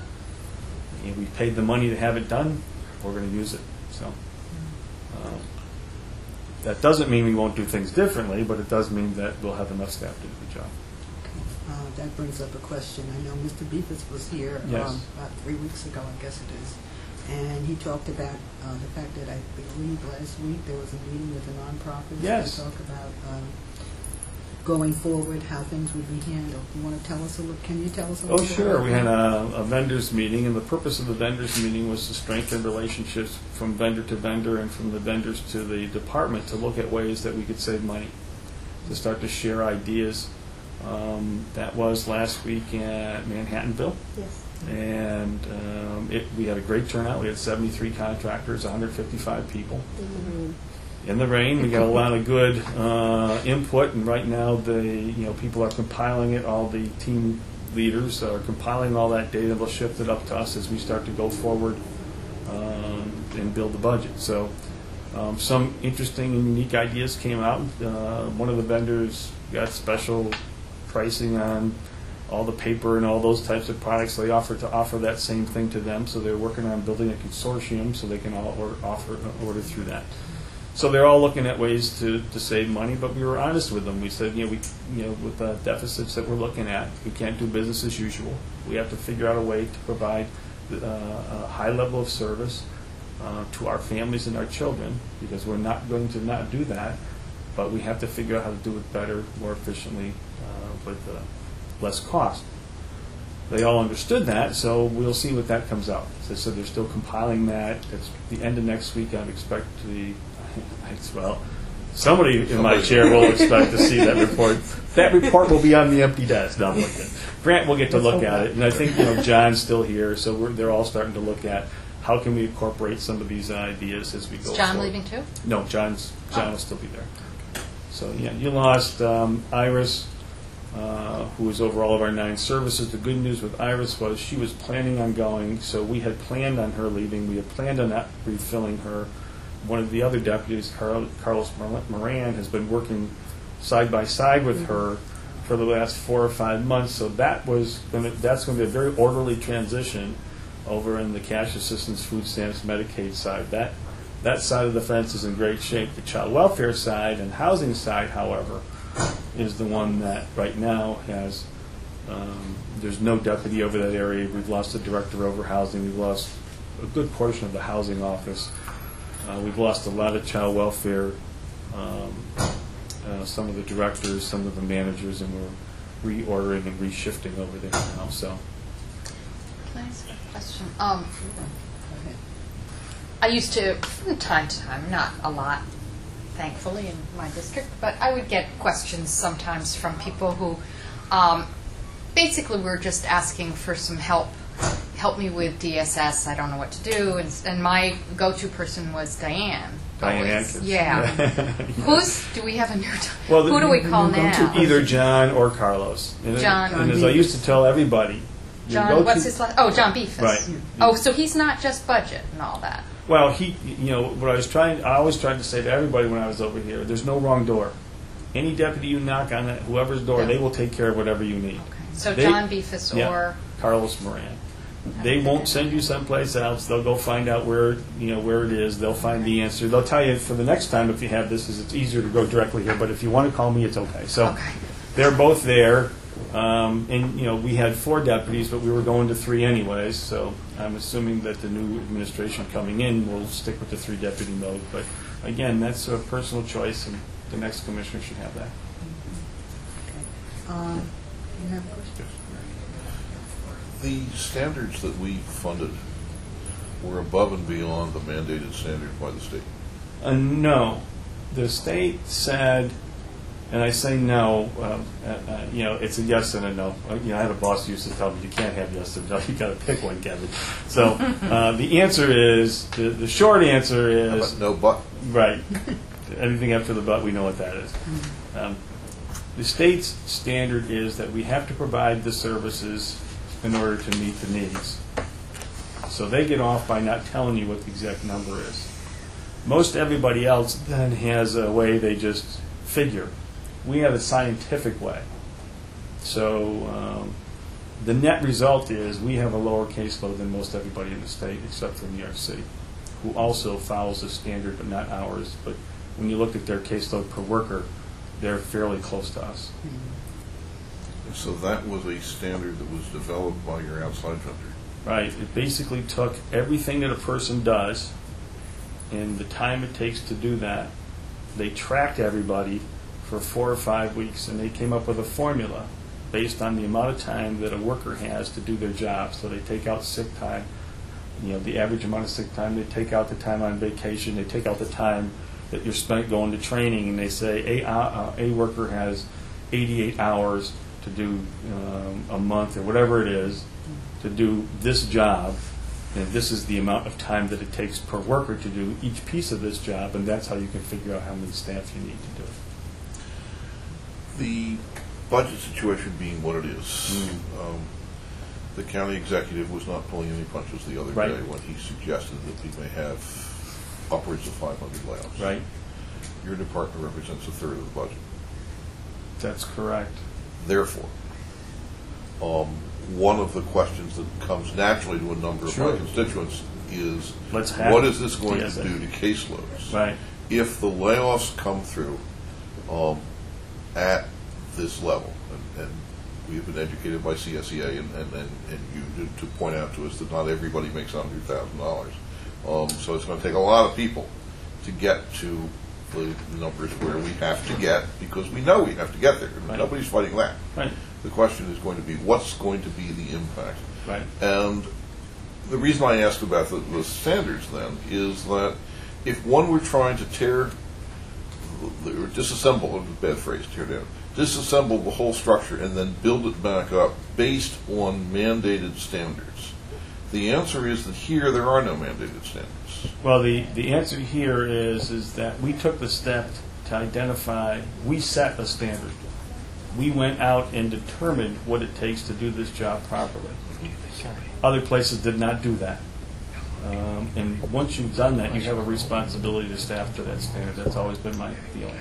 and we paid the money to have it done. We're going to use it. So, um, that doesn't mean we won't do things differently, but it does mean that we'll have enough staff to do the job. Uh, That brings up a question. I know Mister Beefus was here Yes. um, about three weeks ago, I guess it is, and he talked about uh, the fact that I believe last week there was a meeting with the nonprofits Yes. to talk about um, going forward, how things would be handled. You want to tell us a little? Can you tell us a Oh, little? bit sure. about We had that? a, a vendors meeting, and the purpose of the vendors meeting was to strengthen relationships from vendor to vendor and from the vendors to the department to look at ways that we could save money, to start to share ideas. Um, that was last week at Manhattanville. Yes. And um, it, we had a great turnout. We had seventy-three contractors, one hundred fifty-five people. In the rain, we got a lot of good uh, input, and right now the you know people are compiling it. All the team leaders are compiling all that data. They'll shift it up to us as we start to go forward um, and build the budget. So um, some interesting and unique ideas came out. Uh, one of the vendors got special pricing on all the paper and all those types of products. They offer to offer that same thing to them. So they're working on building a consortium so they can all order, offer order through that. So they're all looking at ways to, to save money, but we were honest with them. We said, you know, we, you know, with the deficits that we're looking at, we can't do business as usual. We have to figure out a way to provide uh, a high level of service uh, to our families and our children, because we're not going to not do that, but we have to figure out how to do it better, more efficiently, uh, with uh, less cost. They all understood that, so we'll see what that comes out. As I said, they're still compiling that. It's the end of next week. I'd expect the well, somebody in my chair will expect to see that report. That report will be on the empty desk. No, I'm looking. Grant will get to look at it, and I think you know John's still here, so we're, they're all starting to look at how can we incorporate some of these ideas as we go. Is John forward. leaving too? No, John's John will still be there. So yeah, you lost um, Iris, uh, who was over all of our nine services. The good news with Iris was she was planning on going, so we had planned on her leaving. We had planned on not refilling her. One of the other deputies, Carl, Carlos Moran, has been working side by side with her for the last four or five months. So that was gonna, that's going to be a very orderly transition over in the cash assistance, food stamps, Medicaid side. That that side of the fence is in great shape. The child welfare side and housing side, however, is the one that right now has. Um, there's no deputy over that area. We've lost a director over housing. We've lost a good portion of the housing office. Uh, we've lost a lot of child welfare, um, uh, some of the directors, some of the managers, and we're reordering and reshifting over there now. So, Can I ask a question? Um, I used to, from time to time, not a lot, thankfully, in my district, but I would get questions sometimes from people who um, basically were just asking for some help. Help me with D S S. I don't know what to do. And, and my go-to person was Diane. Diane always. Atkins. Yeah. Who's, do we have a new, well, who do we call now? Either John or Carlos. And, John. And as I used to tell everybody, you John, go what's to- his last? Oh, John Beefus. Right. Oh, so he's not just budget and all that. Well, he, you know, what I was trying, I always tried to say to everybody when I was over here, there's no wrong door. Any deputy you knock on that, whoever's door, Yeah. they will take care of whatever you need. Okay. So They- John Beefus Yeah, or Carlos Moran. They won't send you someplace else. They'll go find out where you know where it is. They'll find the answer. They'll tell you for the next time if you have this, is it's easier to go directly here. But if you want to call me, it's okay. So Okay. they're both there, um, and you know we had four deputies, but we were going to three anyways. So I'm assuming that the new administration coming in will stick with the three deputy mode. But again, that's a personal choice, and the next commissioner should have that. Um, you have a question? The standards that we funded were above and beyond the mandated standard by the state. Uh, no. The state said, and I say no, uh, uh, uh, you know, it's a yes and a no. Uh, you know, I had a boss who used to tell me, you can't have yes and no, you got to pick one, Kevin. So uh, the answer is, the, the short answer How is, about no but? right. Anything after the but, we know what that is. Um, the state's standard is that we have to provide the services in order to meet the needs. So they get off by not telling you what the exact number is. Most everybody else then has a way they just figure. We have a scientific way. So um, the net result is we have a lower caseload than most everybody in the state, except for New York City, who also follows the standard, but not ours. But when you look at their caseload per worker, they're fairly close to us. So that was a standard that was developed by your outside vendor. Right. It basically took everything that a person does and the time it takes to do that. They tracked everybody for four or five weeks, and they came up with a formula based on the amount of time that a worker has to do their job. So they take out sick time, you know, the average amount of sick time. They take out the time on vacation. They take out the time that you're spent going to training, and they say a, uh, a worker has eighty-eight hours to do um, a month or whatever it is to do this job, and this is the amount of time that it takes per worker to do each piece of this job, and that's how you can figure out how many staff you need to do it. The budget situation being what it is, Mm. um, the county executive was not pulling any punches the other Right. day when he suggested that we may have upwards of five hundred layoffs. Right? Your department represents a third of the budget. That's correct. Therefore, um, one of the questions that comes naturally to a number of Sure. my constituents is, Let's have what is this going Yes, to do to caseloads? Right. If the layoffs come through um, at this level, and, and we have been educated by C S E A, and, and, and, and you do, to point out to us that not everybody makes one hundred thousand dollars. Um, so it's going to take a lot of people to get to the numbers where we have to get, because we know we have to get there. Right. Nobody's fighting that. Right. The question is going to be, what's going to be the impact? Right. And the reason I asked about the, the standards then is that if one were trying to tear, or disassemble, a bad phrase, tear down, disassemble the whole structure and then build it back up based on mandated standards, the answer is that here there are no mandated standards. Well, the, the answer here is is that we took the step to identify, we set a standard. We went out and determined what it takes to do this job properly. Other places did not do that. Um, and once you've done that, you have a responsibility to staff to that standard. That's always been my feeling.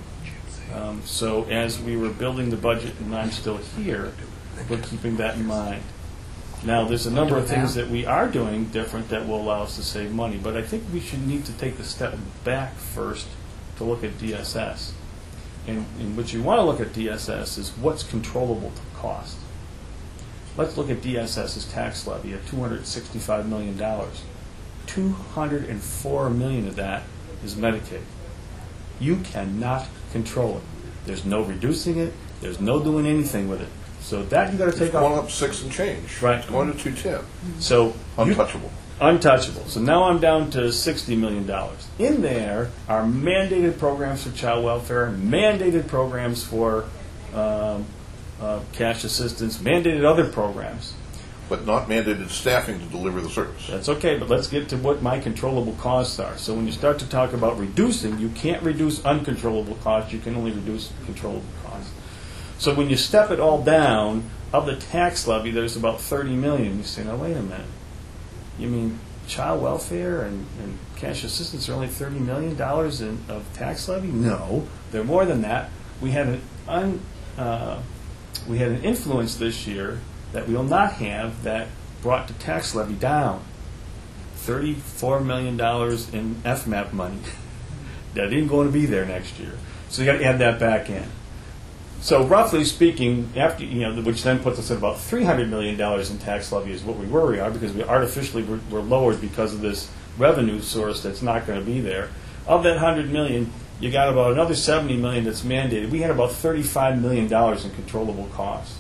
Um, so as we were building the budget, and I'm still here, we're keeping that in mind. Now, there's a number of things that we are doing different that will allow us to save money, but I think we should need to take the step back first to look at D S S. And, and what you want to look at D S S is what's controllable to cost. Let's look at D S S's tax levy at two hundred sixty-five million dollars. two hundred four million dollars of that is Medicaid. You cannot control it. There's no reducing it. There's no doing anything with it. So that you got to take It's going off. up six and change. Right. It's going to two ten. So you- Untouchable. untouchable. So now I'm down to sixty million dollars. In there are mandated programs for child welfare, mandated programs for um, uh, cash assistance, mandated other programs. But not mandated staffing to deliver the service. That's okay, but let's get to what my controllable costs are. So when you start to talk about reducing, you can't reduce uncontrollable costs. You can only reduce controllable costs. So when you step it all down, of the tax levy, there's about thirty million dollars. You say, now wait a minute. You mean child welfare and, and cash assistance are only thirty million dollars in, of tax levy? No, they're more than that. We had an un, uh, we had an influence this year that we will not have that brought the tax levy down. thirty-four million dollars in F MAP money that isn't going to be there next year. So you got to add that back in. So roughly speaking, after you know, which then puts us at about three hundred million dollars in tax levy is what we were we are, because we artificially were, were lowered because of this revenue source that's not going to be there. Of that one hundred million dollars, you got about another seventy million dollars that's mandated. We had about thirty-five million dollars in controllable costs.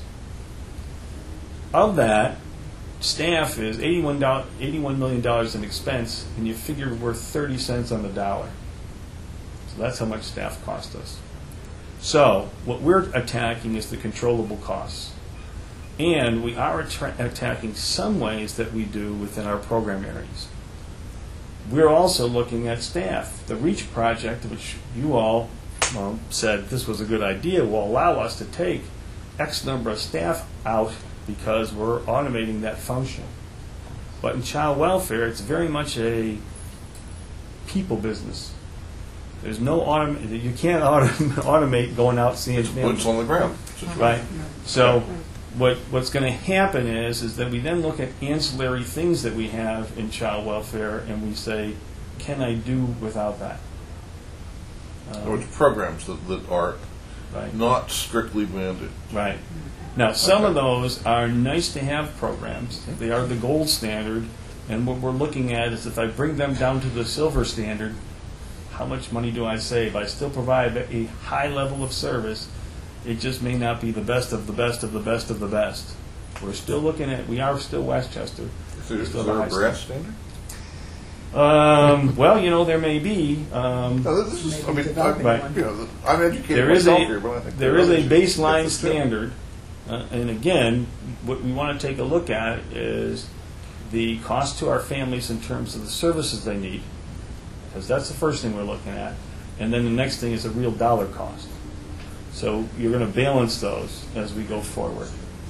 Of that, staff is eighty-one million dollars in expense, and you figure we're thirty cents on the dollar. So that's how much staff cost us. So what we're attacking is the controllable costs. And we are attra- attacking some ways that we do within our program areas. We're also looking at staff. The REACH project, which you all well, said this was a good idea, will allow us to take X number of staff out because we're automating that function. But in child welfare, it's very much a people business. There's no autom- you can't autom- automate going out seeing It's boots on the ground situation. right. So what what's going to happen is is that we then look at ancillary things that we have in child welfare and we say, can I do without that? Um, Or it's programs that, that are right. not strictly mandated. Right. Now, some Okay. of those are nice-to-have programs. They are the gold standard, and what we're looking at is if I bring them down to the silver standard, how much money do I save? I still provide a high level of service. It just may not be the best of the best of the best of the best. We're still looking at, we are still Westchester. Is there, We is still there have a high brass standard. standard? Um, well, you know, there may be. Um, No, this is, I Maybe mean, developing I, one. you know, I'm educated There is myself a here, but I think there there is are a others. baseline Different too. standard, uh, and again, what we want to take a look at is the cost to our families in terms of the services they need, because that's the first thing we're looking at, and then the next thing is the real dollar cost. So you're going to balance those as we go forward.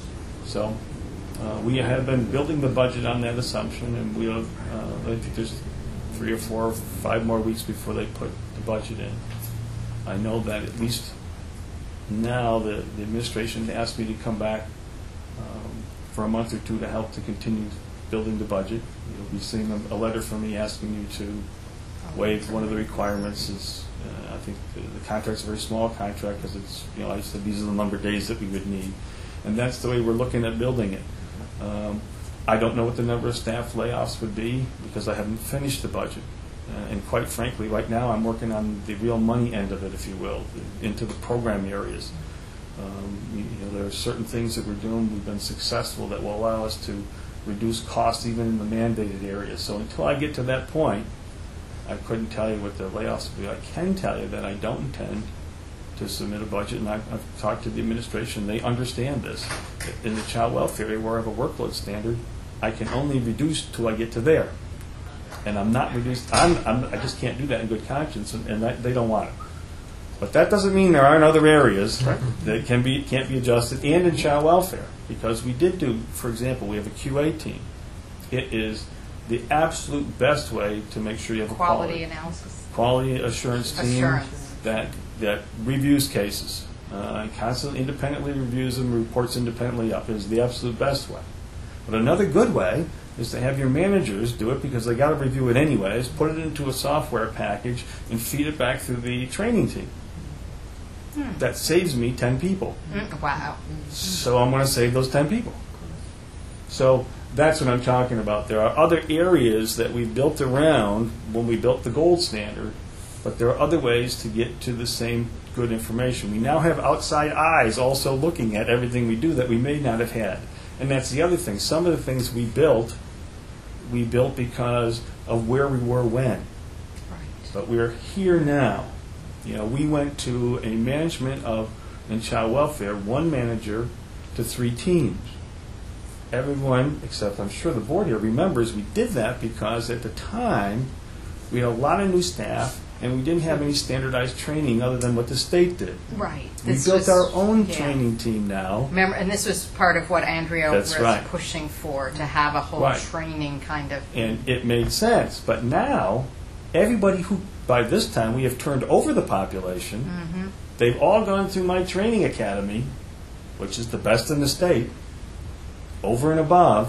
So uh, we have been building the budget on that assumption, and we'll, uh, I think there's three or four or five more weeks before they put the budget in. I know that at least now the, the administration asked me to come back um, for a month or two to help to continue building the budget. You'll be seeing a, a letter from me asking you to waive one of the requirements. Is uh, I think the, the contract's a very small contract because it's, you know, I said these are the number of days that we would need, and that's the way we're looking at building it. Um, I don't know what the number of staff layoffs would be because I haven't finished the budget. Uh, and quite frankly, right now I'm working on the real money end of it, if you will, into the program areas. Um, you, you know, there are certain things that we're doing, we've been successful, that will allow us to reduce costs even in the mandated areas. So until I get to that point, I couldn't tell you what the layoffs would be. I can tell you that I don't intend to submit a budget, and I've, I've talked to the administration. They understand this. In the child welfare area, where I have a workload standard, I can only reduce till I get to there. And I'm not reduced. I'm, I'm, I just can't do that in good conscience, and, and that, they don't want it. But that doesn't mean there aren't other areas that can be can't be adjusted, and in child welfare, because we did do, for example, we have a Q A team. It is the absolute best way to make sure you have a Quality quality, analysis. quality assurance team Assurance. that that reviews cases, uh, and constantly independently reviews them, reports independently up. Is the absolute best way. But another good way is to have your managers do it because they got to review it anyways, put it into a software package, and feed it back through the training team. Hmm. That saves me ten people. Mm, wow. So I'm going to save those ten people. So that's what I'm talking about. There are other areas that we built around when we built the gold standard, but there are other ways to get to the same good information. We now have outside eyes also looking at everything we do that we may not have had. And that's the other thing. Some of the things we built, we built because of where we were when. Right. But we're here now. You know, we went to a management of, in child welfare, one manager to three teams. Everyone, except I'm sure the board here, remembers we did that because at the time we had a lot of new staff and we didn't have any standardized training other than what the state did. Right. We This built was- our own yeah. training team now. Remember, and this was part of what Andrea That's was right. pushing for, to have a whole Right. training kind of. And it made sense. But now, everybody who, by this time, we have turned over the population, Mhm. they've all gone through my training academy, which is the best in the state, over and above.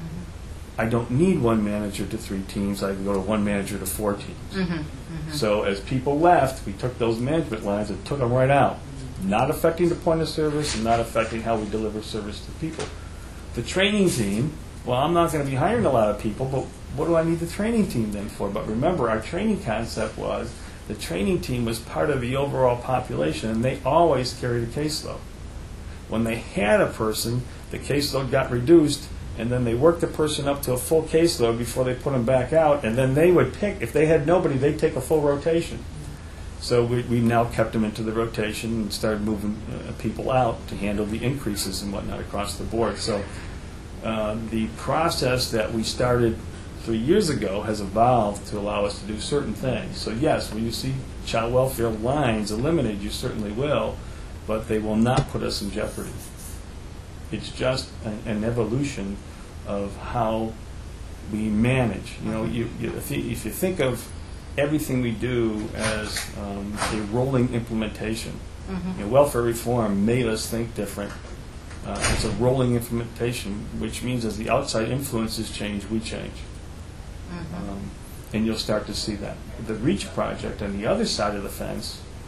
I don't need one manager to three teams. I can go to one manager to four teams. Mhm, mhm. So as people left, we took those management lines and took them right out, not affecting the point of service and not affecting how we deliver service to people. The training team, well, I'm not going to be hiring a lot of people, but what do I need the training team then for? But remember, our training concept was the training team was part of the overall population, and they always carried a caseload. When they had a person, the caseload got reduced, and then they worked the person up to a full caseload before they put them back out, and then they would pick, if they had nobody, they'd take a full rotation. So we, we now kept them into the rotation and started moving uh, people out to handle the increases and whatnot across the board. So uh, the process that we started three years ago has evolved to allow us to do certain things. So yes, when you see child welfare lines eliminated, you certainly will, but they will not put us in jeopardy. It's just an, an evolution of how we manage. You know, you, you, if, you, if you think of everything we do as um, a rolling implementation, Mhm. you know, welfare reform made us think different. Uh, it's a rolling implementation, which means as the outside influences change, we change. Mhm. Um, and you'll start to see that. The REACH project on the other side of the fence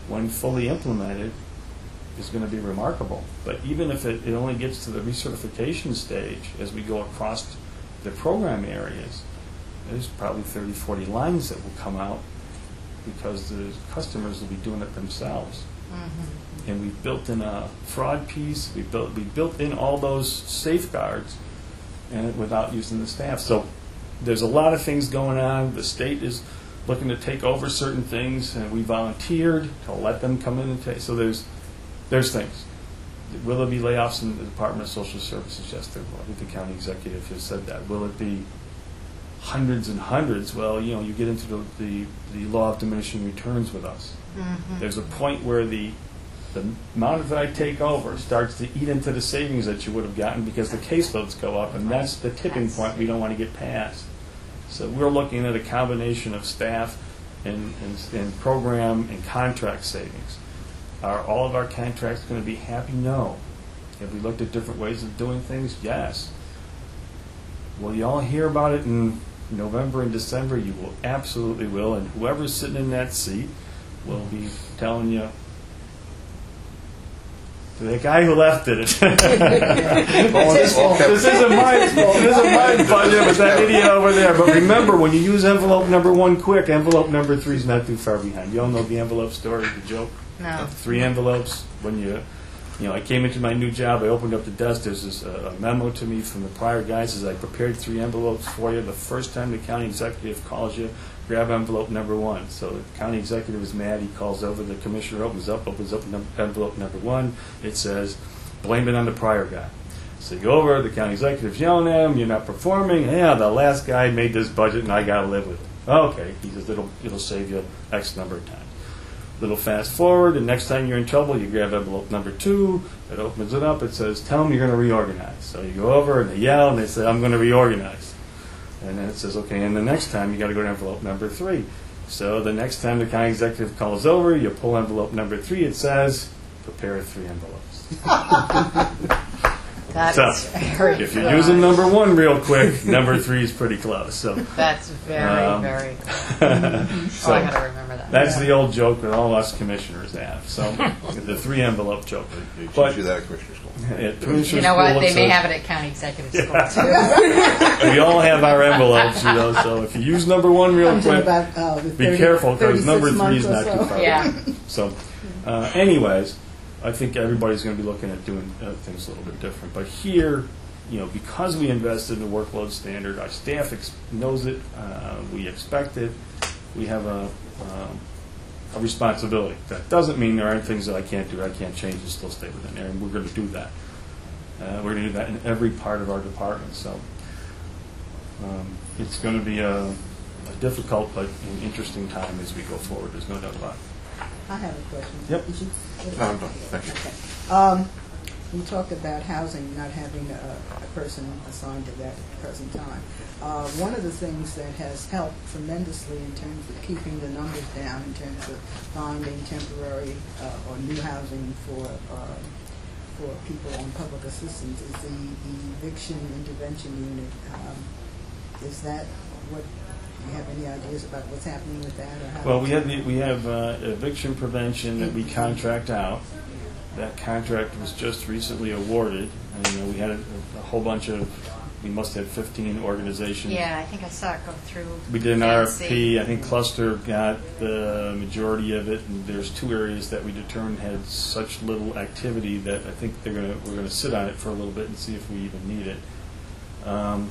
when fully implemented, is going to be remarkable. But even if it, it only gets to the recertification stage, as we go across the program areas, there's probably thirty, forty lines that will come out because the customers will be doing it themselves. Mm-hmm. And we've built in a fraud piece, we built, we built in all those safeguards and without using the staff. So there's a lot of things going on. The state is looking to take over certain things, and we volunteered to let them come in and take. So there's there's things. Will there be layoffs in the Department of Social Services? Yes, there will. I think the county executive has said that. Will it be hundreds and hundreds? Well, you know, you get into the the, the law of diminishing returns with us. Mm-hmm. There's a point where the the amount that I take over starts to eat into the savings that you would have gotten because the caseloads go up, and that's the tipping point we don't want to get past. So we're looking at a combination of staff and, and, and program and contract savings. Are all of our contracts going to be happy? No. Have we looked at different ways of doing things? Yes. Will you all hear about it in November and December? You will absolutely will, and whoever's sitting in that seat will be telling you, the guy who left it. This isn't my, this isn't my budget, but that idiot over there. But remember, when you use envelope number one quick, envelope number three is not too far behind. You all know the envelope story, the joke? No. Three envelopes. When you, you know, I came into my new job, I opened up the desk, there's this, uh, a memo to me from the prior guy, says, I prepared three envelopes for you. The first time the county executive calls you, grab envelope number one. So the county executive is mad. He calls over. The commissioner opens up, opens up num- envelope number one. It says, blame it on the prior guy. So you go over. The county executive's yelling at him. You're not performing. Yeah, the last guy made this budget, and I got to live with it. Okay. He says, it'll, it'll save you X number of times. Little fast forward, and next time you're in trouble, you grab envelope number two. It opens it up. It says, tell them you're going to reorganize. So you go over, and they yell, and they say, I'm going to reorganize. And then it says, okay, and the next time you got to go to envelope number three. So the next time the county executive calls over, you pull envelope number three. It says, prepare three envelopes. That so is very if you're good. using number one real quick, number three is pretty close. So That's very, Um, very good. so Oh, I got to remember that. that's the old joke that all us commissioners have. So the three envelope joke. They teach But you that at Commissioner School. at Commissioner You know School, what? They it's may a- have it at county executive school, too. we all have our envelopes, you know. So if you use number one real Comes in quick, about, uh, the be thirty careful because number thirty-six three is months not or too so. far. Yeah. So, uh, anyways, I think everybody's going to be looking at doing uh, things a little bit different. But here, you know, because we invested in the workload standard, our staff ex- knows it. Uh, we expect it. We have a, um, a responsibility. That doesn't mean there aren't things that I can't do. I can't change and still stay within there, and we're going to do that. Uh, we're going to do that in every part of our department. So um, it's going to be a, a difficult but an interesting time as we go forward. There's no doubt about it. I have a question. Yep. Did you- No, I'm done. Thank you. Okay. Um, you talked about housing, not having a, a person assigned to that at the present time. Uh, one of the things that has helped tremendously in terms of keeping the numbers down, in terms of finding temporary uh, or new housing for uh, for people on public assistance, is the, the eviction intervention unit. Um, is that what? Do you have any ideas about what's happening with that? Or how Well, we have the, we have uh, eviction prevention that we contract out. That contract was just recently awarded. And, you know, we had a, a whole bunch of, we must have fifteen organizations. Yeah, I think I saw it go through. We did an R F Fancy. P. I think Cluster got the majority of it, and there's two areas that we determined had such little activity that I think they're gonna we're gonna sit on it for a little bit and see if we even need it. Um,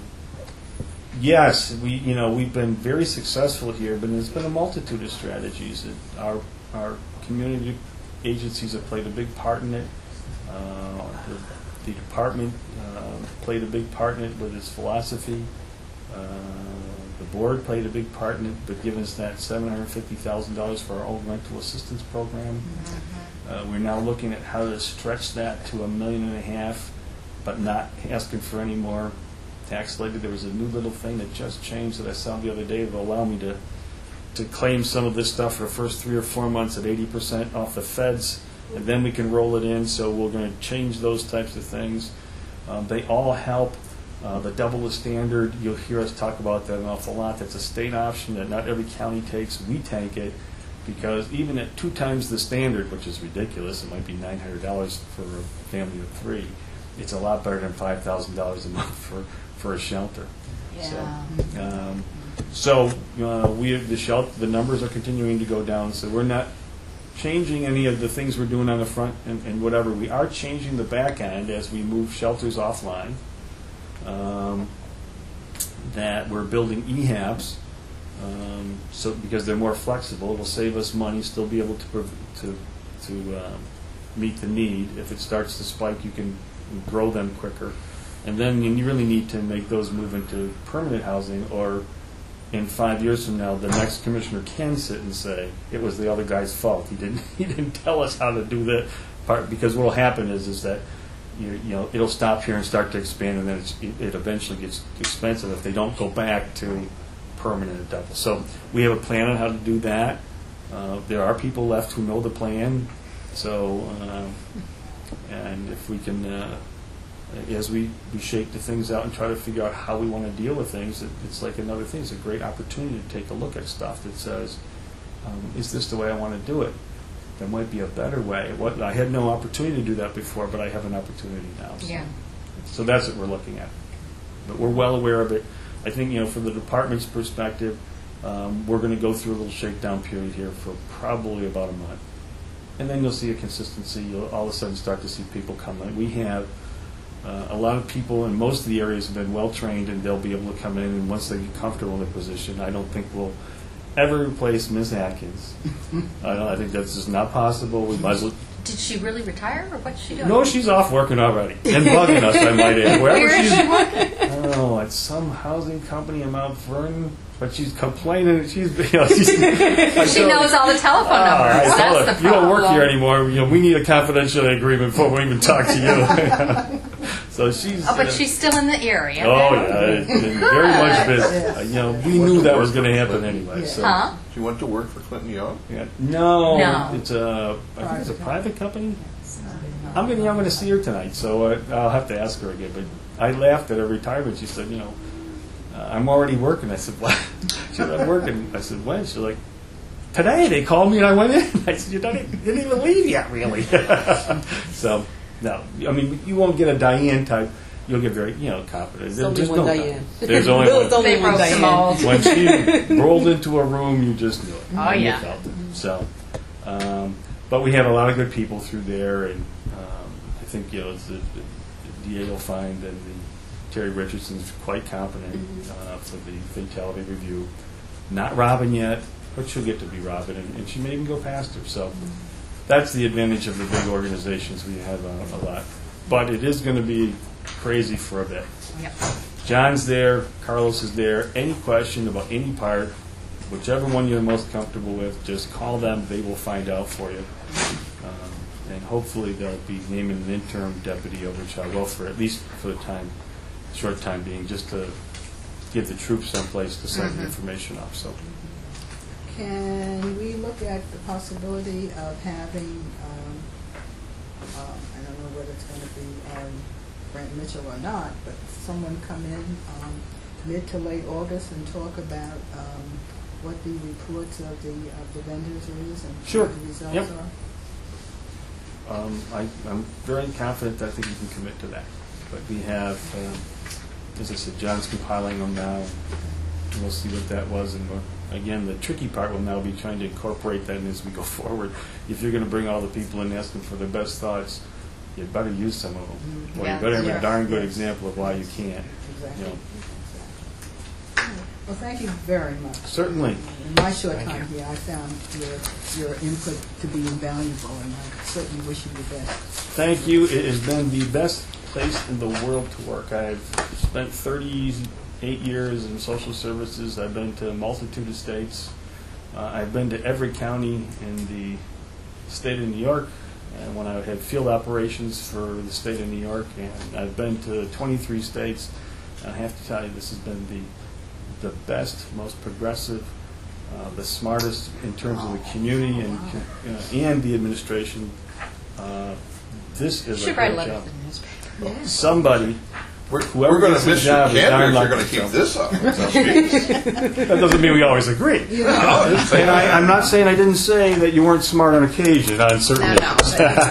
yes, we you know we've been very successful here, but there's been a multitude of strategies. That our our community agencies have played a big part in it. Uh, the, the department uh, played a big part in it with its philosophy. Uh, the board played a big part in it, but giving us that seven hundred fifty thousand dollars for our old rental assistance program. Mm-hmm. Uh, we're now looking at how to stretch that to a million and a half, but not asking for any more tax levy. There was a new little thing that just changed that I saw the other day that will allow me to to claim some of this stuff for the first three or four months at eighty percent off the feds, and then we can roll it in. So we're going to change those types of things. Um, they all help. Uh, the double the standard, you'll hear us talk about that an awful lot. That's a state option that not every county takes. We take it, because even at two times the standard, which is ridiculous, it might be nine hundred dollars for a family of three, it's a lot better than five thousand dollars a month for, for a shelter. Yeah. So, um, so uh, we have the shelter, the numbers are continuing to go down, so we're not changing any of the things we're doing on the front and, and whatever. We are changing the back end as we move shelters offline. Um, that we're building E HABs, um, so because they're more flexible, it'll save us money, still be able to prov- to to um, meet the need. If it starts to spike, you can grow them quicker, and then you really need to make those move into permanent housing, or in five years from now, the next commissioner can sit and say it was the other guy's fault. He didn't he didn't tell us how to do that part, because what will happen is is that You, you know, it'll stop here and start to expand, and then it's, it, it eventually gets expensive if they don't go back to permanent double. So we have a plan on how to do that. Uh, there are people left who know the plan. So, um, and if we can, uh, as we, we shake the things out and try to figure out how we want to deal with things, it, it's like another thing. It's a great opportunity to take a look at stuff that says, um, is this the way I want to do it? There might be a better way. What, I had no opportunity to do that before, but I have an opportunity now. So, Yeah. so that's what we're looking at. But we're well aware of it. I think, you know, from the department's perspective, um, we're going to go through a little shakedown period here for probably about a month. And then you'll see a consistency. You'll all of a sudden start to see people come in. We have uh, a lot of people in most of the areas have been well trained, and they'll be able to come in, and once they get comfortable in their position, I don't think we'll ever replace Miz Atkins. I, don't, I think that's just not possible. We might as well. Did she really retire, or what's she doing? No, she's off working already and bugging us. I might add. Wherever Where is she's, she working? I don't know, at some housing company in Mount Vernon, but she's complaining. that She's, you know, she's She knows all the telephone Ah, I numbers. told That's her, the problem. you don't work here anymore. You know, we need a confidentiality agreement before we even talk to you. So she's. Oh, but uh, she's still in the area. Oh yeah, it's been very much business. Uh, you know, we knew that was going to happen anyway. So. Huh? She went to work for Clinton Young? Yeah. No, No. it's a. I think it's a private company. I'm going. I'm going to see her tonight, so uh, I'll have to ask her again. But I laughed at her retirement. She said, "You know, uh, I'm already working." I said, "What?" She said, "I'm working." I said, "When?" She's like, "Today." They called me and I went in. I said, "You didn't, didn't even leave yet, really." So no, I mean, you won't get a Diane type. You'll get very, you know, confident. There's only just one no Diane. There's only There's one. only They one broke the Diane. mold. When she rolled into a room, you just knew it. Oh, And you yeah. felt it. So, um, but we have a lot of good people through there, and um, I think, you know, it's the, the D A will find that the Terry Richardson's quite competent uh, for the fatality review. Not Robin yet, but she'll get to be Robin, and, and she may even go past her. So that's the advantage of the big organizations. We have uh, a lot. But it is going to be crazy for a bit. Yep. John's there, Carlos is there. Any question about any part, whichever one you're most comfortable with, just call them. They will find out for you. Um, and hopefully they'll be naming an interim deputy over Child Welfare, at least for the time, short time being, just to give the troops someplace to send the information off. So, Can we look at the possibility of having, um, um, I don't know whether it's going to be um, Brent Mitchell or not, but someone come in um, mid to late August and talk about um, what the reports of the of the vendors is and Sure. what the results Yep. are? um, I, I'm very confident that I think we can commit to that. But we have, um, as I said, John's compiling them now. And we'll see what that was. And we're, again, the tricky part will now be trying to incorporate that in as we go forward. If you're going to bring all the people in and ask them for their best thoughts, you better use some of them. Or Yeah, you better have sure. a darn good example of why you can't. Exactly. You know. Well, thank you very much. Certainly. In my short time here, I found your, your input to be invaluable, and I certainly wish you the best. Thank you. It has been the best place in the world to work. I've spent thirty-eight years in social services. I've been to a multitude of states. Uh, I've been to every county in the state of New York, and when I had field operations for the state of New York, and I've been to twenty-three states. And I have to tell you, this has been the the best, most progressive, uh, the smartest in terms of the community and uh, and the administration. Uh, this is Should a write a great letter job. to the newspaper. Somebody We're, Whoever we're going gets to the miss your job is candor darn if you're lucky, going to keep so. this up. No, geez. That doesn't mean we always agree. And I, I'm not saying I didn't say that you weren't smart on occasion, on certain No, no.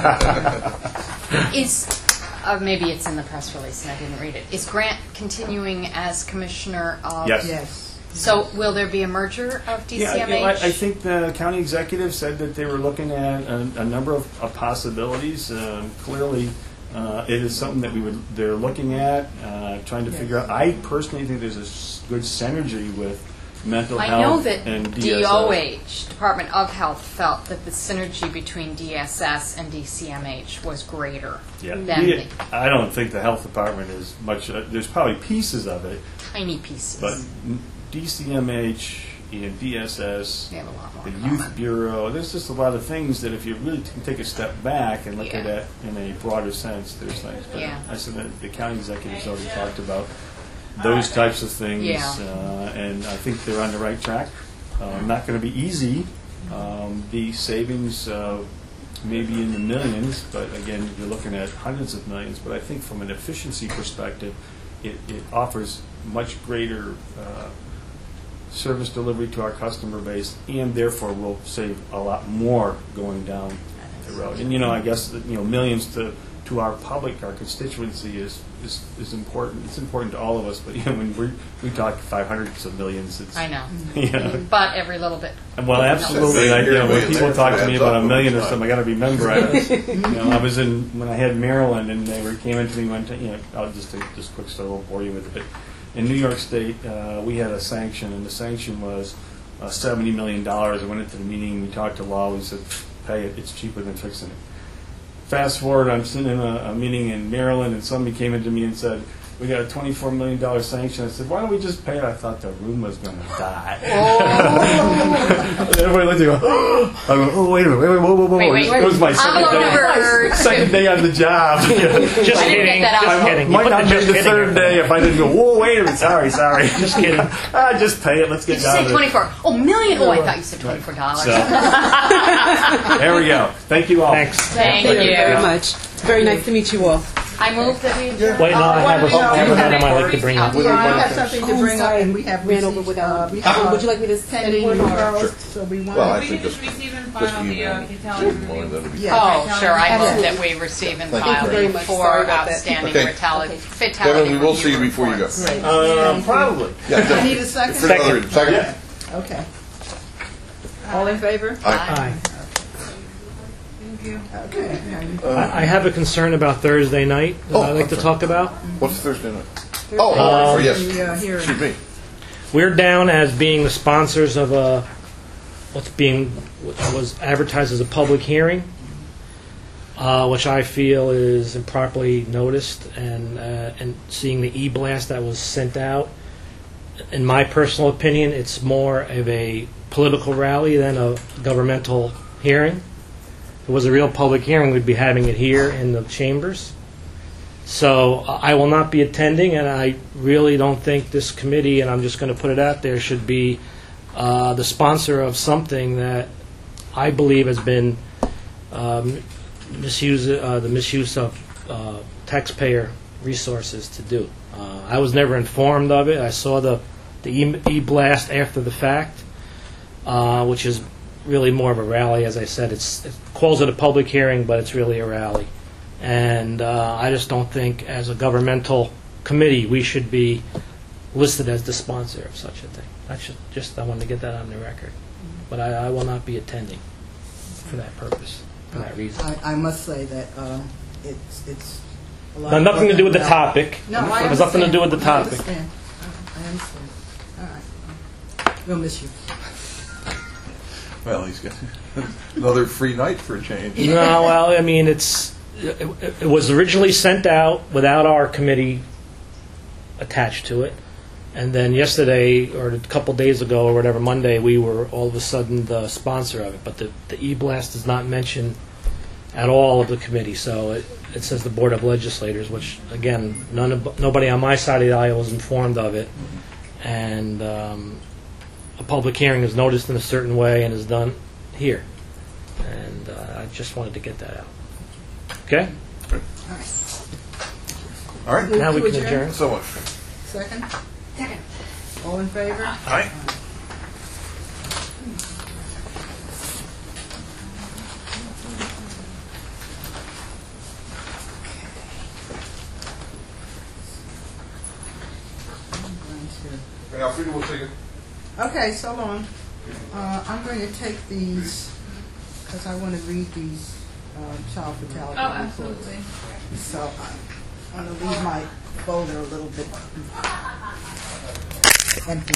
issues. Is, uh, maybe it's in the press release and I didn't read it. Is Grant continuing as commissioner of? Yes. Yes. So will there be a merger of D C M H? Yeah, you know, I, I think the county executive said that they were looking at a, a number of, of possibilities. Um, clearly, uh, it is something that we would they're looking at, uh, trying to figure out. I personally think there's a s- good synergy with mental I know health that and D S D S. O H, Department of Health, felt that the synergy between D S S and D C M H was greater Yeah, than We- the I don't think the health department is much. Uh, there's probably pieces of it, tiny pieces. but D C M H and D S S. They have a lot more The in Youth common. Bureau, there's just a lot of things that if you really can take a step back and look at Yeah. it in a broader sense, there's things. But Yeah. I said that the county executives already talked about those types of things, Yeah. uh, and I think they're on the right track. Uh, not going to be easy. Um, the savings uh, may be in the millions, but again, you're looking at hundreds of millions. But I think from an efficiency perspective, it, it offers much greater uh, service delivery to our customer base, and therefore will save a lot more going down the road. And you know, I guess that, you know, millions to to our public, our constituency is is, is important. It's important to all of us. But you know, when we we talk five hundreds of millions, it's I know. yeah. But every little bit. Well, absolutely. I, you know, when people talk to me about a million or Adds up something, I got to remember. I was, you know, I was in when I had Maryland, and they were came into me one time. You know, I'll just take this quick story. I won't bore you with it. But in New York State, uh, we had a sanction, and the sanction was uh, seventy million dollars. I went into the meeting. We talked to law. We said, "Pay it. It's cheaper than fixing it." Fast forward, I'm sitting in a, a meeting in Maryland, and somebody came into me and said, "We got a twenty-four million dollars sanction." I said, "Why don't we just pay it?" I thought the room was going to die. Everybody looked at me. I go, "Oh, wait a minute! Wait, wait, whoa, whoa, whoa!" Wait, wait, it was my wait. second Envelope number day. Second day on the job. Just I didn't get kidding. that Just out. kidding. You Might put not the be just the kidding third in day there. if I didn't go. Whoa, wait a minute! Sorry, sorry. Just kidding. ah, just pay it. Let's get Did you down say to it. twenty-four? Oh, million? Oh, I thought you said twenty-four dollars. So, there we go. Thank you all. Thanks. Thank Thank you very you. much. Very nice to meet you all. I move that we adjourn. Wait, no, I have a, I have a matter I'd like to bring up. Oh, Yeah, I have something to bring up, and we have Ran over received, without. uh, we have, uh, Would you like me to send pending one or? referrals, so we want. Well, We actually, can just, just receive and just file the email uh, me. retaliatory Well, that'd be- Yeah. Oh, sure. I move Absolutely. that we receive and Thank you file very much. for Sorry about that. outstanding Okay. retali- Okay. fatality Kevin, we will see you review before you go. reports. Uh, probably. Yeah, I need a second? For another reading. Second. Okay. All in favor? Aye. Thank you. Okay. I I have a concern about Thursday night that Oh, I'd like to I'm talk about. What's Thursday night? Oh, oh, Um, yes. The, uh, hearing. Excuse me. We're down as being the sponsors of a, what's being, which was advertised as a public hearing, uh, which I feel is improperly noticed, and, uh, and seeing the e-blast that was sent out. In my personal opinion, it's more of a political rally than a governmental hearing. If it was a real public hearing, we'd be having it here in the chambers. So uh, I will not be attending, and I really don't think this committee, and I'm just going to put it out there, should be uh, the sponsor of something that I believe has been um, misuse, uh, the misuse of uh, taxpayer resources to do. Uh, I was never informed of it. I saw the, the e- e-blast after the fact, uh, which is really more of a rally. As I said, it's, it calls it a public hearing, but it's really a rally. And uh, I just don't think, as a governmental committee, we should be listed as the sponsor of such a thing. I should just I wanted to get that on the record. But I, I will not be attending for that purpose, for that reason. I, I must say that uh, it's it's. a lot Now, nothing to do with the about- topic. No, I It has nothing to do with the understand. topic. I understand. I understand. All right. We'll miss you. Well, he's got another free night for a change. No, well, I mean, it's it, it was originally sent out without our committee attached to it, and then yesterday or a couple days ago or whatever, Monday, we were all of a sudden the sponsor of it. But the the e-blast does not mention at all of the committee, so it, it says the Board of Legislators, which again, none of, nobody on my side of the aisle was informed of it, and um, a public hearing is noticed in a certain way and is done here. And uh, I just wanted to get that out. Okay? All right. Move Now we to can adjourn. So much. Second? Second. All in favor? All right. Hey, Alfredo, we'll take it. Okay, so long. Uh, I'm going to take these, because I want to read these uh, child fatality Oh, reports. absolutely. So I'm going to leave my folder a little bit empty.